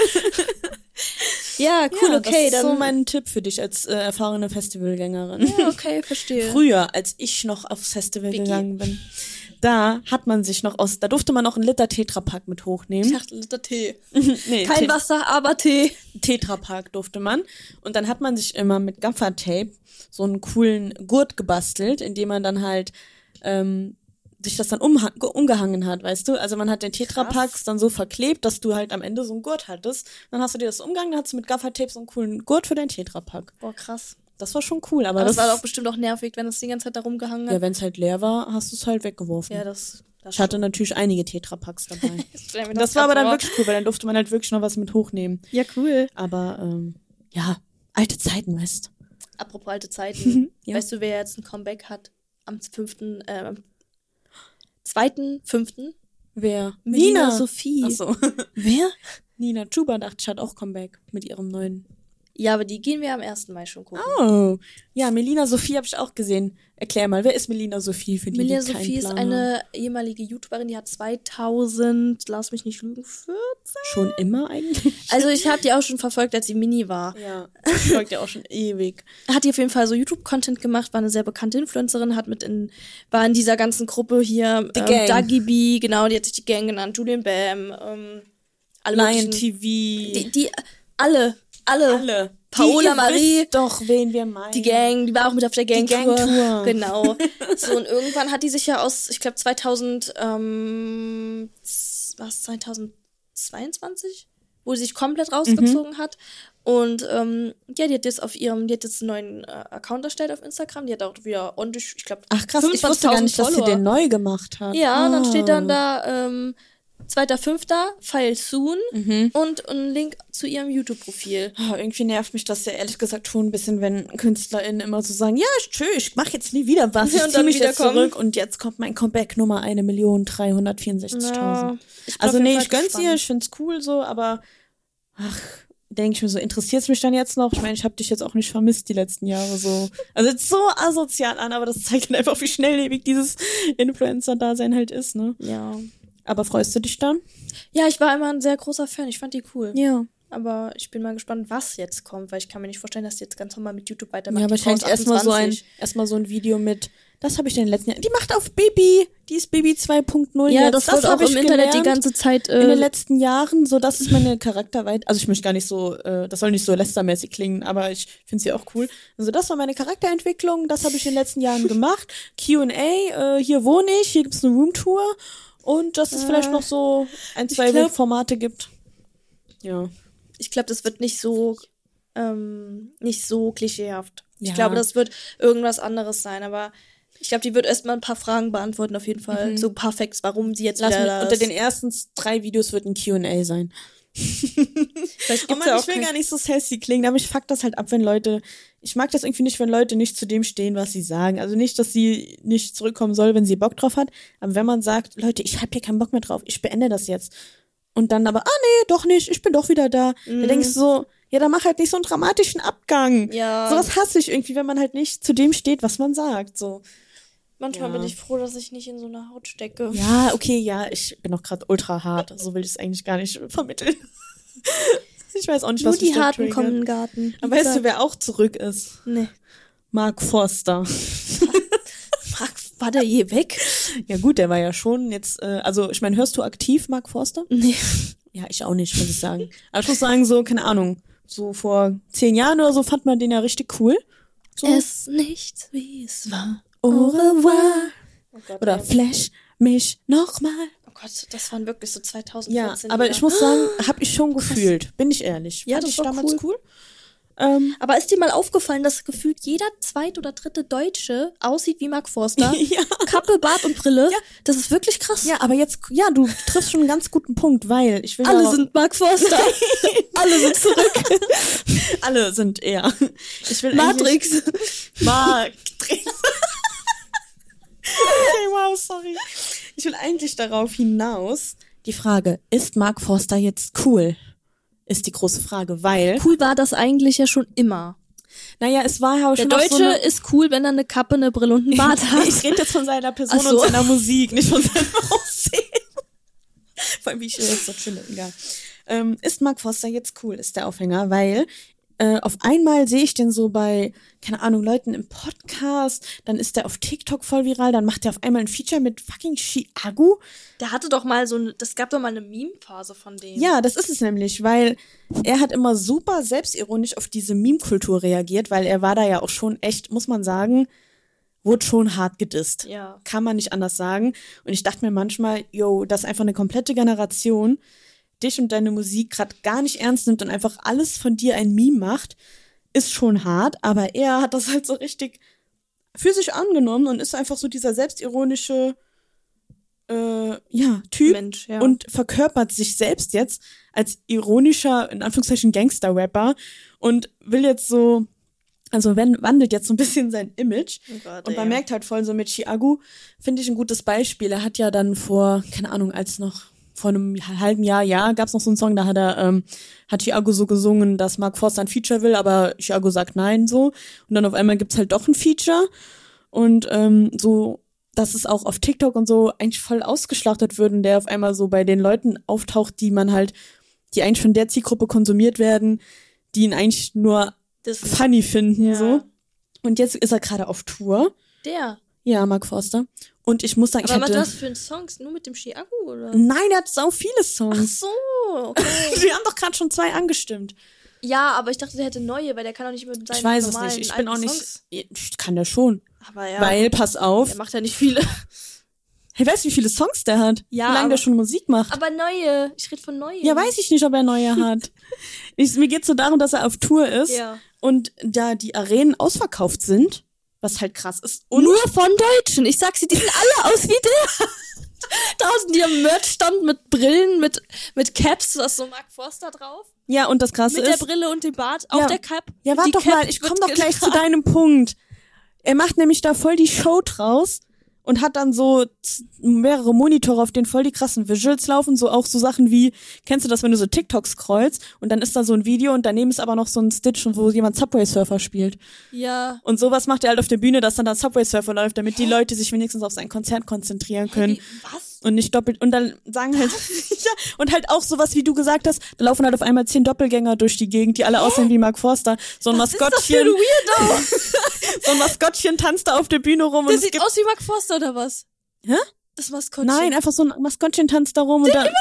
ja, cool, ja, okay. das ist dann so mein Tipp für dich als äh, erfahrene Festivalgängerin. Ja, okay, verstehe. Früher, als ich noch aufs Festival Vicky. gegangen bin, da hat man sich noch aus, da durfte man noch einen Liter Tetrapack mit Ich hochnehmen. dachte, Liter Tee. nee, Kein Te- Wasser, aber Tee. Tetrapack durfte man. Und dann hat man sich immer mit Gaffertape so einen coolen Gurt gebastelt, in dem man dann halt ähm, sich das dann umha- ge- umgehangen hat, weißt du? Also man hat den Tetrapacks dann so verklebt, dass du halt am Ende so einen Gurt hattest. Dann hast du dir das umgehangen, dann hast du mit Gaffertape so einen coolen Gurt für deinen Tetrapack. Boah, krass. Das war schon cool, aber Aber das das war doch bestimmt auch nervig, wenn das die ganze Zeit da rumgehangen ja, hat. wenn es halt leer war, hast du es halt weggeworfen. Ja, das, das Ich hatte natürlich einige Tetrapacks dabei. stell mir Das war aber grad dann vor. wirklich cool, weil dann durfte man halt wirklich noch was mit hochnehmen. Ja, cool. Aber ähm, ja, alte Zeiten, weißt du. Apropos alte Zeiten. Ja. Weißt du, wer jetzt ein Comeback hat? Am fünften, äh, am zweiten, fünften? Wer? Melina Sophie. Ach so. Wer? Nina Chuba dachte ich hat auch Comeback mit ihrem neuen. Ja, aber die gehen wir am ersten Mai schon gucken. Oh. Ja, Melina Sophie habe ich auch gesehen. Erklär mal, wer ist Melina Sophie für die, Melina die keinen Sophie ist Plan eine ehemalige YouTuberin, die hat zweitausend, lass mich nicht lügen, vierzehn? haben? Schon immer eigentlich? Also ich habe die auch schon verfolgt, als sie Mini war. Ja, ich folge ja auch schon ewig. Hat die auf jeden Fall so YouTube-Content gemacht, war eine sehr bekannte Influencerin, hat mit in, war in dieser ganzen Gruppe hier, Die ähm, Gang. Dagi B, genau, die hat sich die Gang genannt, Julian Bam, ähm, alle Lion möglichen- T V. Die, die, alle, alle. alle. Paola die, ihr Marie. wisst doch, wen wir meinen. Die Gang, die war auch mit auf der Gang-Tour. Gang-Tour. Genau. So, und irgendwann hat die sich ja aus, ich glaube zweitausend, ähm, was, zweitausendzweiundzwanzig? Wo sie sich komplett rausgezogen hat. Und ähm, ja, die hat jetzt auf ihrem, die hat jetzt einen neuen äh, Account erstellt auf Instagram. Die hat auch wieder ordentlich, ich glaube, Ach krass, ich wusste gar nicht, dass sie den neu gemacht hat. Ja, und dann Ah. steht dann da, ähm, zweiter fünfter File soon Mhm. und ein Link zu ihrem YouTube-Profil. Oh, irgendwie nervt mich das ja ehrlich gesagt schon ein bisschen, wenn KünstlerInnen immer so sagen, ja, tschö, ich mach jetzt nie wieder was, Ja, ich und zieh dann mich wieder jetzt kommen. zurück und jetzt kommt mein Comeback Nummer eine Million dreihundertvierundsechzigtausend. ich bin Also auf jeden nee, Fall ich gönn's gespannt. ihr, ich find's cool so, aber ach, denke ich mir so, interessiert's mich dann jetzt noch? Ich meine, ich habe dich jetzt auch nicht vermisst die letzten Jahre so. Also jetzt so asozial an, aber das zeigt dann einfach, wie schnelllebig dieses Influencer-Dasein halt ist, ne? Ja. Aber freust du dich dann? Ja, ich war immer ein sehr großer Fan. Ich fand die cool. Ja. Aber ich bin mal gespannt, was jetzt kommt, weil ich kann mir nicht vorstellen, dass die jetzt ganz normal mit YouTube weitermacht. Ja, Die wahrscheinlich Frau ist erstmal so ein, achtundzwanzig. erstmal so ein Video mit, das habe ich in den letzten Jahren, die macht auf Baby, die ist Baby zwei Punkt null Ja, jetzt. das, wird auch hab im ich Internet die gelernt ganze Zeit. in den Äh, letzten Jahren, so das ist meine Charakterweit, also ich möchte gar nicht so, äh, das soll nicht so lästermäßig klingen, aber ich finde sie auch cool. Also das war meine Charakterentwicklung, das habe ich in den letzten Jahren gemacht. Q und A, äh, hier wohne ich, hier gibt's eine Roomtour und dass es vielleicht noch so ein, zwei glaub- Formate gibt. Ja. ich glaube, das wird nicht so ähm, nicht so klischeehaft. Ja. Ich glaube, das wird irgendwas anderes sein, aber ich glaube, die wird erstmal ein paar Fragen beantworten, auf jeden Fall. So ein paar Facts, warum sie jetzt Lass wieder mich, da unter ist. den ersten drei Videos wird ein Q und A sein. Vielleicht Oh gibt's Mann, ja auch ich will kein- gar nicht so sassy klingen, aber ich fuck das halt ab, wenn Leute, ich mag das irgendwie nicht, wenn Leute nicht zu dem stehen, was sie sagen. Also nicht, dass sie nicht zurückkommen soll, wenn sie Bock drauf hat, aber wenn man sagt, Leute, ich hab hier keinen Bock mehr drauf, ich beende das jetzt. Und dann aber, ah nee, doch nicht, ich bin doch wieder da. Da denkst du so, Ja, dann mach halt nicht so einen dramatischen Abgang. Ja. Sowas hasse ich irgendwie, wenn man halt nicht zu dem steht, was man sagt. So. Manchmal Ja. bin ich froh, dass ich nicht in so einer Haut stecke. Ja, okay, ja, ich bin auch gerade ultra hart. So will ich es eigentlich gar nicht vermitteln. Ich weiß auch nicht, Nur was mich die da Harten triggert. kommen in den Garten. Aber weißt du, wer auch zurück ist? Nee. Mark Forster. Mark, war der je weg? Ja gut, der war ja schon jetzt, äh, also ich meine, hörst du aktiv Mark Forster? Nee. Ja, ich auch nicht, muss ich sagen. Aber ich muss sagen, so, keine Ahnung, so vor zehn Jahren oder so fand man den ja richtig cool. So. Es nicht, wie es war. Au revoir. Oh Gott, Oder ey. Flash mich nochmal. Oh Gott, das waren wirklich so zwanzig Ja, vierzehn. aber Lieder. ich muss sagen, habe ich schon gefühlt, bin ich ehrlich. Ja, Fand das ich war damals cool. cool. Ähm, Aber ist dir mal aufgefallen, dass gefühlt jeder zweite oder dritte Deutsche aussieht wie Mark Forster? ja. Kappe, Bart und Brille. Ja. Das ist wirklich krass. ja, aber jetzt, ja, du triffst schon einen ganz guten Punkt, weil ich will Alle darauf- sind Mark Forster. Alle sind zurück. alle sind eher. Ich will Matrix. eigentlich- Matrix. Okay, wow, sorry. Ich will eigentlich darauf hinaus, die Frage, ist Mark Forster jetzt cool? Ist die große Frage, weil, Cool war das eigentlich ja schon immer. naja, es war ja auch Der schon noch Deutsche so eine, ist cool, wenn er eine Kappe, eine Brille und einen Bart hat. ich rede jetzt von seiner Person Ach so. und seiner Musik, nicht von seinem Aussehen. Vor allem, wie ich jetzt so chille, egal. Ähm, ist Mark Forster jetzt cool, ist der Aufhänger, weil äh, auf einmal sehe ich den so bei, keine Ahnung, Leuten im Podcast, dann ist der auf TikTok voll viral, dann macht der auf einmal ein Feature mit fucking Chiago. Der hatte doch mal so eine, das gab doch mal eine Meme-Phase von dem. Ja, das ist es nämlich, weil er hat immer super selbstironisch auf diese Meme-Kultur reagiert, weil er war da ja auch schon echt, muss man sagen, wurde schon hart gedisst. Ja. Kann man nicht anders sagen. Und ich dachte mir manchmal, yo, dass einfach eine komplette Generation dich und deine Musik gerade gar nicht ernst nimmt und einfach alles von dir ein Meme macht, ist schon hart. Aber er hat das halt so richtig für sich angenommen und ist einfach so dieser selbstironische äh, ja, Typ Mensch, ja. und verkörpert sich selbst jetzt als ironischer, in Anführungszeichen, Gangster-Rapper und will jetzt so, also wenn, wandelt jetzt so ein bisschen sein Image. Oh Gott, Und man ey. merkt halt voll so mit Chiago, finde ich ein gutes Beispiel. Er hat ja dann vor, keine Ahnung, als noch vor einem halben Jahr, ja, gab's noch so einen Song, da hat er, ähm, hat Chiago so gesungen, dass Mark Forster ein Feature will, aber Chiago sagt nein, so. Und dann auf einmal gibt's halt doch ein Feature. Und ähm, so, dass es auch auf TikTok und so eigentlich voll ausgeschlachtet wird und der auf einmal so bei den Leuten auftaucht, die man halt, die eigentlich von der Zielgruppe konsumiert werden, die ihn eigentlich nur Das ist funny finden, Ja. so. Und jetzt ist er gerade auf Tour. der. Ja, Mark Forster. Und ich muss sagen, Aber ich was hatte... das für ein Songs? Nur mit dem Chiago, oder? Nein, er hat so viele Ach Songs. so, okay. Wir haben doch gerade schon zwei angestimmt. Ja, aber ich dachte, der hätte neue, weil der kann auch nicht mit seinen Ich weiß es normalen nicht. Ich bin auch alten nicht... Songs. Ich kann der schon. Aber ja, Weil, pass auf. der macht ja nicht viele. Hey, weißt du, wie viele Songs der hat? Ja, Wie lange aber- der schon Musik macht? Aber neue. Ich rede von neuen. Ja, weiß ich nicht, ob er neue hat. Ich, mir geht's so darum, dass er auf Tour ist Ja. und da die Arenen ausverkauft sind, was halt krass ist. Und Nur von Deutschen. Ich sag's dir, die sehen alle aus wie der. Draußen die am Merch-Stand mit Brillen, mit, mit Caps, da ist so Mark Forster drauf. ja, und das Krasse Mit der ist... Brille und dem Bart Ja. auf der Cap. Ja, Die warte doch Cap mal, ich wird komme doch gleich zu getragen. deinem Punkt. Er macht nämlich da voll die Show draus und hat dann so z- mehrere Monitore, auf denen voll die krassen Visuals laufen, so auch so Sachen wie, kennst du das, wenn du so TikToks scrollst und dann ist da so ein Video und daneben ist aber noch so ein Stitch, wo jemand Subway Surfer spielt. Ja. Und sowas macht er halt auf der Bühne, dass dann da Subway Surfer läuft, damit die Leute sich wenigstens auf sein Konzert konzentrieren können. Wie, was? Und nicht doppelt, und dann sagen halt, ja, und halt auch sowas, wie du gesagt hast, da laufen halt auf einmal zehn Doppelgänger durch die Gegend, die alle aussehen wie Mark Forster. So ein Was ist das für Maskottchen, ein Weirdo? so ein Maskottchen tanzt da auf der Bühne rum und Der es sieht gibt, aus wie Mark Forster oder was? Hä? Das Maskottchen. nein, einfach so ein Maskottchen tanzt da rum und dann,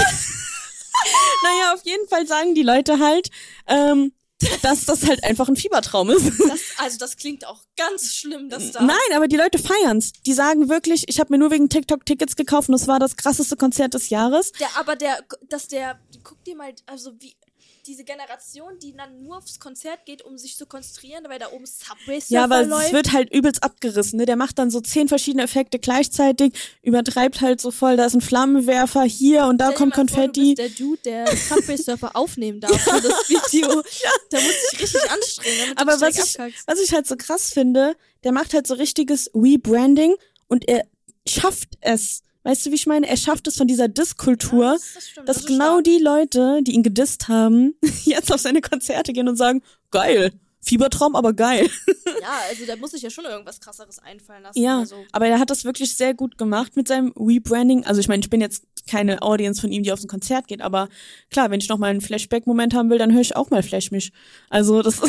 naja, auf jeden Fall sagen die Leute halt, ähm, dass das halt einfach ein Fiebertraum ist. Das, also das klingt auch ganz schlimm, dass da... Nein, aber die Leute feiern's. Die sagen wirklich, ich habe mir nur wegen TikTok Tickets gekauft und das war das krasseste Konzert des Jahres. Der, aber der, dass der, guck dir mal, also wie, diese Generation, die dann nur aufs Konzert geht, um sich zu konzentrieren, weil da oben Subway Surfer Ja, aber läuft. es wird halt übelst abgerissen, ne? Der macht dann so zehn verschiedene Effekte gleichzeitig, übertreibt halt so voll, da ist ein Flammenwerfer hier und da Stell dir kommt mal vor, Konfetti. du bist der Dude, der Subway Surfer aufnehmen darf für das Video. Da muss ich richtig anstrengen, damit Aber du was nicht ich, abkackst. was ich halt so krass finde, der macht halt so richtiges Rebranding und er schafft es. Weißt du, wie ich meine? Er schafft es von dieser Diss-Kultur, Ja, das- das stimmt, dass das ist genau stark. die Leute, die ihn gedisst haben, jetzt auf seine Konzerte gehen und sagen, geil, Fiebertraum, aber geil. Ja, also da muss sich ja schon irgendwas krasseres einfallen lassen. Ja, Also. aber er hat das wirklich sehr gut gemacht mit seinem Rebranding. Also ich meine, ich bin jetzt keine Audience von ihm, die auf ein Konzert geht, aber klar, wenn ich noch mal einen Flashback-Moment haben will, dann höre ich auch mal Flash mich. Also das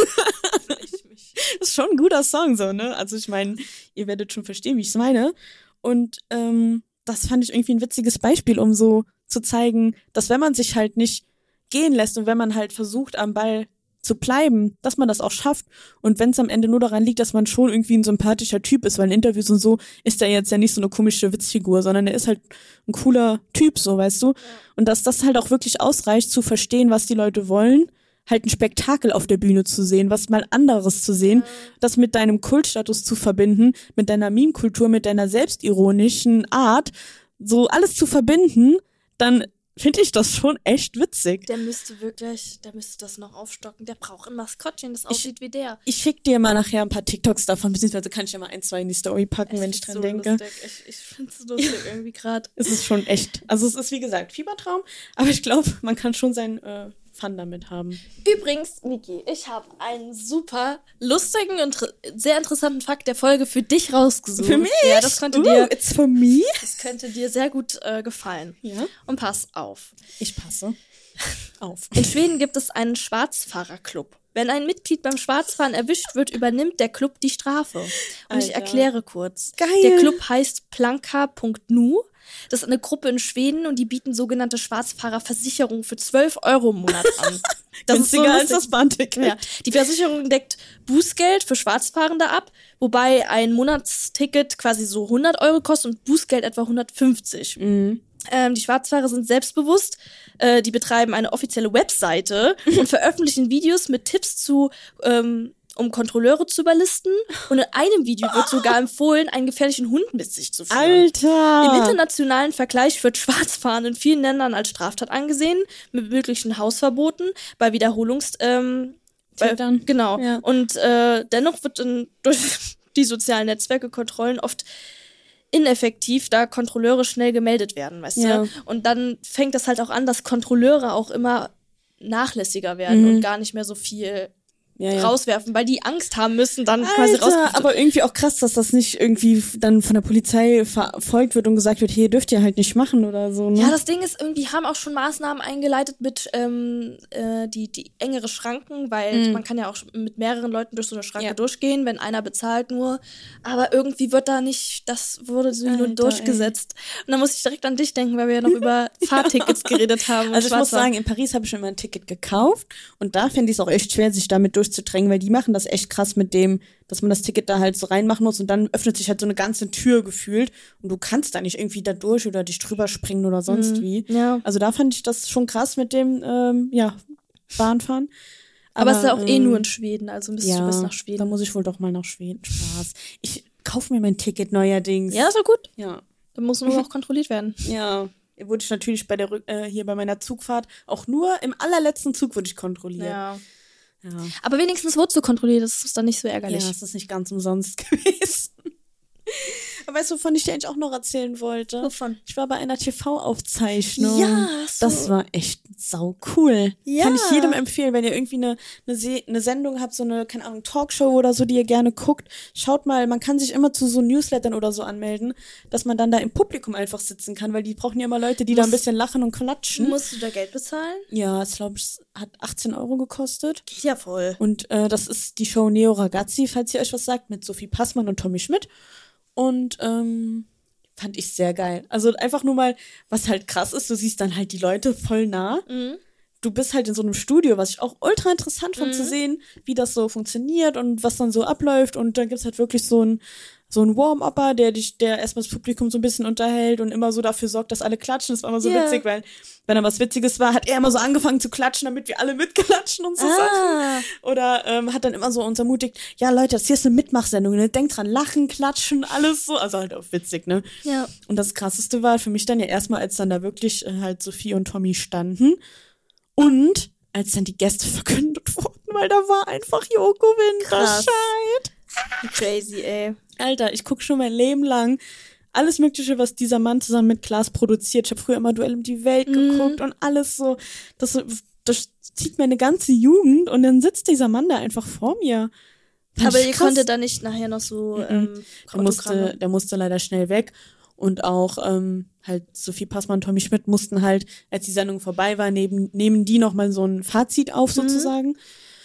ist schon ein guter Song so, ne? Also ich meine, ihr werdet schon verstehen, wie ich es meine. Und ähm, das fand ich irgendwie ein witziges Beispiel, um so zu zeigen, dass wenn man sich halt nicht gehen lässt und wenn man halt versucht, am Ball zu bleiben, dass man das auch schafft. Und wenn es am Ende nur daran liegt, dass man schon irgendwie ein sympathischer Typ ist, weil in Interviews und so ist er jetzt ja nicht so eine komische Witzfigur, sondern er ist halt ein cooler Typ, so, weißt du? Ja. Und dass das halt auch wirklich ausreicht, zu verstehen, was die Leute wollen, halt ein Spektakel auf der Bühne zu sehen, was mal anderes zu sehen, ja. Das mit deinem Kultstatus zu verbinden, mit deiner Meme-Kultur, mit deiner selbstironischen Art, so alles zu verbinden, dann finde ich das schon echt witzig. Der müsste wirklich, der müsste das noch aufstocken. Der braucht ein Maskottchen, das aussieht wie der. Ich schick dir mal nachher ein paar TikToks davon, beziehungsweise kann ich ja mal ein, zwei in die Story packen, ich wenn ich dran so denke. Lustig. Ich, ich finde es lustig irgendwie gerade. Es ist schon echt. Also es ist wie gesagt Fiebertraum, aber ich glaube, man kann schon seinen äh, Fun damit haben. Übrigens, Niki, ich habe einen super lustigen und tr- sehr interessanten Fakt der Folge für dich rausgesucht. Für mich? Ja, das könnte uh, dir, it's for me? das könnte dir sehr gut äh, gefallen. Ja. Und pass auf. Ich passe auf. In Schweden gibt es einen Schwarzfahrerclub. Wenn ein Mitglied beim Schwarzfahren erwischt wird, übernimmt der Club die Strafe. Und Alter. ich erkläre kurz. Geil. Der Club heißt planka punkt nu. Das ist eine Gruppe in Schweden und die bieten sogenannte Schwarzfahrerversicherung für zwölf Euro im Monat an. Das ist so günstiger als lustig. das Bahnticket. Ja. Die Versicherung deckt Bußgeld für Schwarzfahrende ab, wobei ein Monatsticket quasi so hundert Euro kostet und Bußgeld etwa hundertfünfzig. Mhm. Ähm, die Schwarzfahrer sind selbstbewusst, äh, die betreiben eine offizielle Webseite und veröffentlichen Videos mit Tipps zu, ähm, um Kontrolleure zu überlisten. Und in einem Video wird sogar empfohlen, einen gefährlichen Hund mit sich zu führen. Alter! Im internationalen Vergleich wird Schwarzfahren in vielen Ländern als Straftat angesehen, mit möglichen Hausverboten, bei Wiederholungs... Ähm, bei, Tätern. genau. Ja. Und äh, dennoch wird in, durch die sozialen Netzwerke Kontrollen oft ineffektiv, da Kontrolleure schnell gemeldet werden, weißt Ja. du? Und dann fängt das halt auch an, dass Kontrolleure auch immer nachlässiger werden Mhm. und gar nicht mehr so viel ja, ja. rauswerfen, weil die Angst haben müssen, dann quasi Alter, raus. aber irgendwie auch krass, dass das nicht irgendwie dann von der Polizei verfolgt wird und gesagt wird, hier dürft ihr halt nicht machen oder so. Ne? Ja, das Ding ist, irgendwie haben auch schon Maßnahmen eingeleitet mit ähm, äh, die, die engere Schranken, weil Mhm. man kann ja auch mit mehreren Leuten durch so eine Schranke Ja. durchgehen, wenn einer bezahlt nur. Aber irgendwie wird da nicht, das wurde so nur Alter, durchgesetzt. Und dann muss ich direkt an dich denken, weil wir ja noch über Fahrtickets geredet haben. und Also ich muss Schwarzfahren. sagen, in Paris habe ich schon mal ein Ticket gekauft und da finde ich es auch echt schwer, sich damit durchzudrängen, weil die machen das echt krass mit dem, dass man das Ticket da halt so reinmachen muss und dann öffnet sich halt so eine ganze Tür gefühlt und du kannst da nicht irgendwie da durch oder dich drüber springen oder sonst wie. Ja. Also da fand ich das schon krass mit dem, ähm, ja, Bahnfahren. Aber, es ist ja auch eh ähm, nur in Schweden, also müsstest ja, du bis nach da Schweden. muss ich wohl doch mal nach Schweden. Spaß. Ich kaufe mir mein Ticket neuerdings. Ja, ist doch gut. Ja. Dann muss nur auch kontrolliert werden. Ja. Wurde ich natürlich bei der Rück äh, hier bei meiner Zugfahrt auch nur im allerletzten Zug wurde ich kontrolliert. Ja. Ja. Aber wenigstens wurdest du kontrolliert, das ist dann nicht so Ja, ärgerlich. es ist nicht ganz umsonst gewesen. Aber weißt du, wovon ich dir eigentlich auch noch erzählen wollte? Wovon? Ich war bei einer T V-Aufzeichnung. Ja, so. Das war echt sau cool. Ja. Kann ich jedem empfehlen, wenn ihr irgendwie eine, eine, Se- eine Sendung habt, so eine, keine Ahnung, Talkshow oder so, die ihr gerne guckt. Schaut mal, man kann sich immer zu so Newslettern oder so anmelden, dass man dann da im Publikum einfach sitzen kann, weil die brauchen ja immer Leute, die da ein Muss- bisschen lachen und klatschen. Musst du da Geld bezahlen? Ja, es glaube ich hat achtzehn Euro gekostet. Geht ja voll. Und äh, das ist die Show Neo Ragazzi, falls ihr euch was sagt, mit Sophie Passmann und Tommy Schmidt. Und ähm, fand ich sehr geil. Also einfach nur mal, was halt krass ist, du siehst dann halt die Leute voll nah. Mhm. Du bist halt in so einem Studio, was ich auch ultra interessant fand Mhm. zu sehen, wie das so funktioniert und was dann so abläuft. Und dann gibt's halt wirklich so ein so ein Warm-Upper, der dich, der erstmal das Publikum so ein bisschen unterhält und immer so dafür sorgt, dass alle klatschen. Das war immer so Ja. witzig, weil wenn da was Witziges war, hat er immer so angefangen zu klatschen, damit wir alle mitklatschen und so Sachen. Ah. Oder ähm, hat dann immer so uns ermutigt, ja Leute, das hier ist eine Mitmachsendung, ne? Denkt dran, lachen, klatschen, alles so. Also halt auch witzig, ne? Ja. Und das Krasseste war für mich dann ja erstmal, als dann da wirklich äh, halt Sophie und Tommy standen und als dann die Gäste verkündet wurden, weil da war einfach Joko Krass. Winterscheid. Crazy, ey. Alter, ich guck schon mein Leben lang alles Mögliche, was dieser Mann zusammen mit Klaas produziert. Ich habe früher immer Duell um die Welt geguckt und alles so, das, das zieht meine ganze Jugend und dann sitzt dieser Mann da einfach vor mir. Fand Aber ich ihr krass. konntet da nicht nachher noch so Mhm. ähm, Der musste, der musste leider schnell weg. Und auch ähm, halt Sophie Passmann und Tommy Schmidt mussten halt, als die Sendung vorbei war, neben, nehmen die nochmal so ein Fazit auf sozusagen.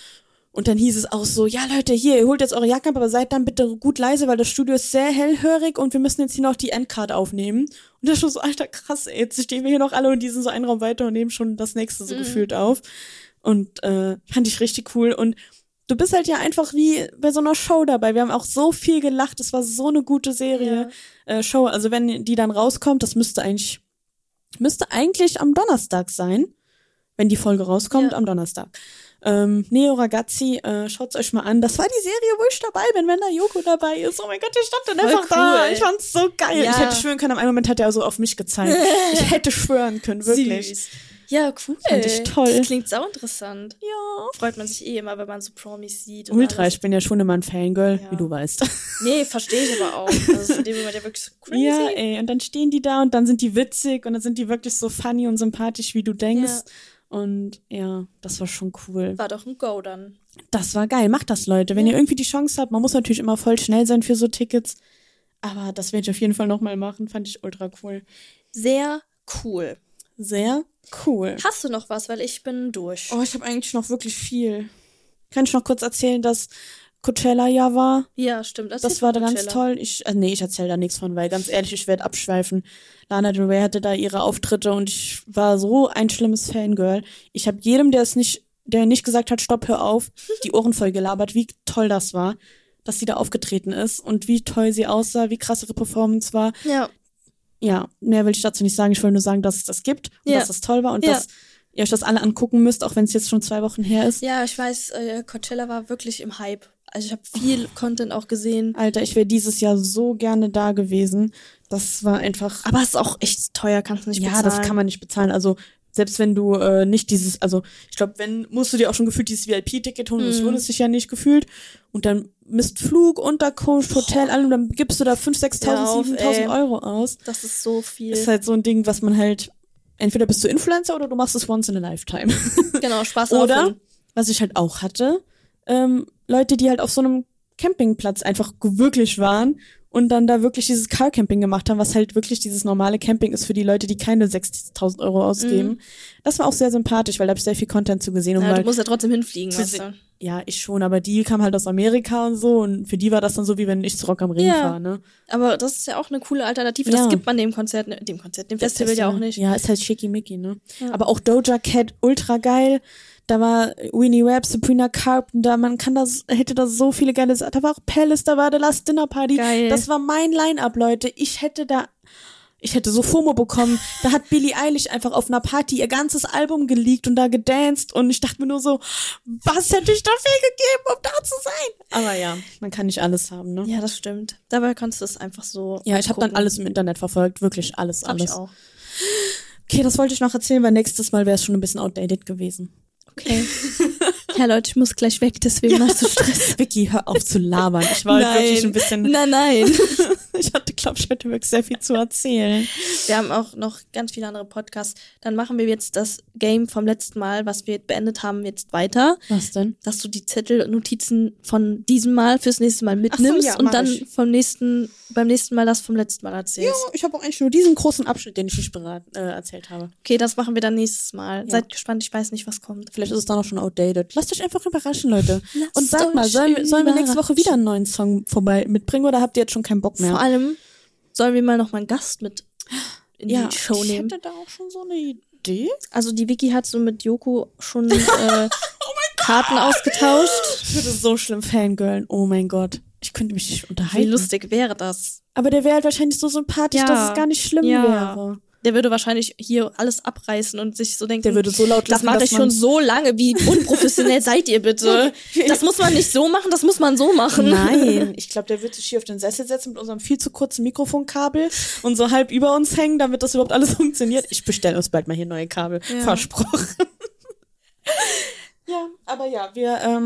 Und dann hieß es auch so, ja Leute, hier, ihr holt jetzt eure Jacke ab, aber seid dann bitte gut leise, weil das Studio ist sehr hellhörig und wir müssen jetzt hier noch die Endcard aufnehmen. Und das ist schon so, alter, krass, ey, jetzt stehen wir hier noch alle und die sind so einen Raum weiter und nehmen schon das nächste so Mhm. gefühlt auf. Und äh, fand ich richtig cool. Und du bist halt ja einfach wie bei so einer Show dabei. Wir haben auch so viel gelacht. Es war so eine gute Serie, äh, Show. Also wenn die dann rauskommt, das müsste eigentlich, müsste eigentlich am Donnerstag sein. Wenn die Folge rauskommt, Ja. am Donnerstag. Ähm, Neo Ragazzi, äh, schaut's euch mal an. Das war die Serie, wo ich dabei bin, wenn da Joko dabei ist. Oh mein Gott, der stand dann Voll einfach da. cool. Ich fand's so geil. Ja. Ich hätte schwören können, am einen Moment hat er so auf mich gezeigt. Ich hätte schwören können, wirklich. Süß. Ja, cool. Fand ich toll. Das klingt sau interessant. Ja. Freut man sich eh immer, wenn man so Promis sieht. und Ultra, alles. ich bin ja schon immer ein Fangirl, Ja. wie du weißt. Nee, verstehe ich aber auch. Also in dem Moment ja wirklich so crazy. Ja, ey, und dann stehen die da und dann sind die witzig und dann sind die wirklich so funny und sympathisch, wie du denkst. Ja. Und ja, das war schon cool. War doch ein Go dann. Das war geil. Macht das, Leute. Wenn Ja. ihr irgendwie die Chance habt, man muss natürlich immer voll schnell sein für so Tickets. Aber das werde ich auf jeden Fall nochmal machen. Fand ich ultra cool. Sehr cool. Sehr cool. Hast du noch was? Weil ich bin durch. Oh, ich habe eigentlich noch wirklich viel. Kann ich noch kurz erzählen, dass Coachella ja war? Ja, stimmt. Erzähl Das war da von ganz Coachella. toll. Ich, äh, nee, ich erzähle da nichts von, weil ganz ehrlich, ich werde abschweifen. Lana Del Rey hatte da ihre Auftritte und ich war so ein schlimmes Fangirl. Ich habe jedem, der es nicht, der nicht gesagt hat, stopp, hör auf, die Ohren voll gelabert, wie toll das war, dass sie da aufgetreten ist und wie toll sie aussah, wie krass ihre Performance war. Ja. Ja, mehr will ich dazu nicht sagen. Ich will nur sagen, dass es das gibt und Ja. dass das toll war und Ja. dass ihr euch das alle angucken müsst, auch wenn es jetzt schon zwei Wochen her ist. Ja, ich weiß, äh, Coachella war wirklich im Hype. Also ich habe viel Content auch gesehen. Alter, ich wäre dieses Jahr so gerne da gewesen. Das war einfach. Aber es ist auch echt teuer, kannst du nicht ja, bezahlen. das kann man nicht bezahlen. Also selbst wenn du äh, nicht dieses, also ich glaube, wenn, musst du dir auch schon gefühlt dieses V I P-Ticket holen, das Mhm. würde es sich ja nicht gefühlt. Und dann misst Flug, Unterkunft, Hotel, allem, und dann gibst du da fünftausend, Hör sechstausend, auf, siebentausend ey. Euro aus. Das ist so viel. Ist halt so ein Ding, was man halt, entweder bist du Influencer oder du machst es once in a lifetime. Genau, Spaß Oder, auf. was ich halt auch hatte, ähm, Leute, die halt auf so einem Campingplatz einfach wirklich waren und dann da wirklich dieses Car-Camping gemacht haben, was halt wirklich dieses normale Camping ist für die Leute, die keine sechstausend Euro ausgeben. Mhm. Das war auch sehr sympathisch, weil da habe ich sehr viel Content zu gesehen. Und Ja, weil, du musst ja trotzdem hinfliegen, Für weißt sie- du. ja, ich schon, aber die kam halt aus Amerika und so und für die war das dann so, wie wenn ich zu Rock am Ring Ja. fahre, ne? Aber das ist ja auch eine coole Alternative. Ja. Das gibt man dem Konzert, dem Konzert, dem Festival ja auch nicht. Ja, ist halt schickimicki, ne? Ja. Aber auch Doja Cat, ultra geil. Da war Winnie Webb, Sabrina Carpenter, man kann das, hätte da so viele geile Sachen. Da war auch Palace, da war The Last Dinner Party. Geil. Das war mein Line-Up, Leute. Ich hätte da, ich hätte so FOMO bekommen. Da hat Billie Eilish einfach auf einer Party ihr ganzes Album geleakt und da gedanced und ich dachte mir nur so, was hätte ich dafür gegeben, um da zu sein? Aber ja, man kann nicht alles haben, ne? Ja, das stimmt. Dabei kannst du es einfach so. Ja, ich habe dann gucken. alles im Internet verfolgt, wirklich alles, Hab alles. ich auch. Okay, das wollte ich noch erzählen, weil nächstes Mal wäre es schon ein bisschen outdated gewesen. Okay. Ja, Leute, ich muss gleich weg, deswegen hast du Stress. Vicky, hör auf zu labern. Ich war Nein. wirklich ein bisschen, Nein, nein. ich hatte, glaube ich, heute wirklich sehr viel zu erzählen. Wir haben auch noch ganz viele andere Podcasts. Dann machen wir jetzt das Game vom letzten Mal, was wir beendet haben, jetzt weiter. Was denn? Dass du die Zettel und Notizen von diesem Mal fürs nächste Mal mitnimmst ja, und mach dann ich. vom nächsten, beim nächsten Mal das vom letzten Mal Ja, erzählst. ich habe auch eigentlich nur diesen großen Abschnitt, den ich nicht beraten, äh, erzählt habe. Okay, das machen wir dann nächstes Mal. Ja. Seid gespannt, ich weiß nicht, was kommt. Vielleicht ist es dann auch schon outdated. Lasst euch einfach überraschen, Leute. Lasst Und sagt mal, euch sollen, sollen wir nächste Woche überraschen. wieder einen neuen Song vorbei mitbringen oder habt ihr jetzt schon keinen Bock mehr? Vor allem sollen wir mal noch mal einen Gast mit in ja, die Show ich nehmen. hätte da auch schon so eine Idee. Also die Vicky hat so mit Joko schon äh, Karten ausgetauscht. Ich würde so schlimm fangirlen. Oh mein Gott. Ich könnte mich nicht Wie unterhalten. lustig wäre das? Aber der wäre halt wahrscheinlich so sympathisch, Ja. dass es gar nicht schlimm Ja. wäre. Der würde wahrscheinlich hier alles abreißen und sich so denken, Der würde so laut das lachen, mache dass ich man- schon so lange. Wie unprofessionell seid ihr bitte? Das muss man nicht so machen, das muss man so machen. Nein, ich glaube, der wird sich hier auf den Sessel setzen mit unserem viel zu kurzen Mikrofonkabel und so halb über uns hängen, damit das überhaupt alles funktioniert. Ich bestelle uns bald mal hier neue Kabel. Ja. Versprochen. Ja, aber ja, wir ähm,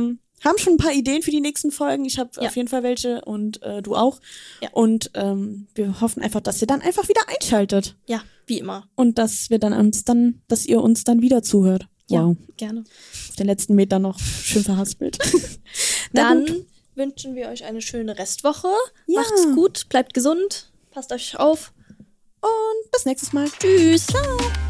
haben schon ein paar Ideen für die nächsten Folgen. Ich habe Ja. auf jeden Fall welche und äh, du auch. Ja. Und ähm, wir hoffen einfach, dass ihr dann einfach wieder einschaltet. Ja, wie immer. Und dass wir dann uns dann, dass ihr uns dann wieder zuhört. Ja, Wow. gerne. Auf den letzten Meter noch schön verhaspelt. Na Dann gut. wünschen wir euch eine schöne Restwoche. Ja. Macht's gut, bleibt gesund, passt euch auf. Und bis nächstes Mal. Tschüss. Ciao.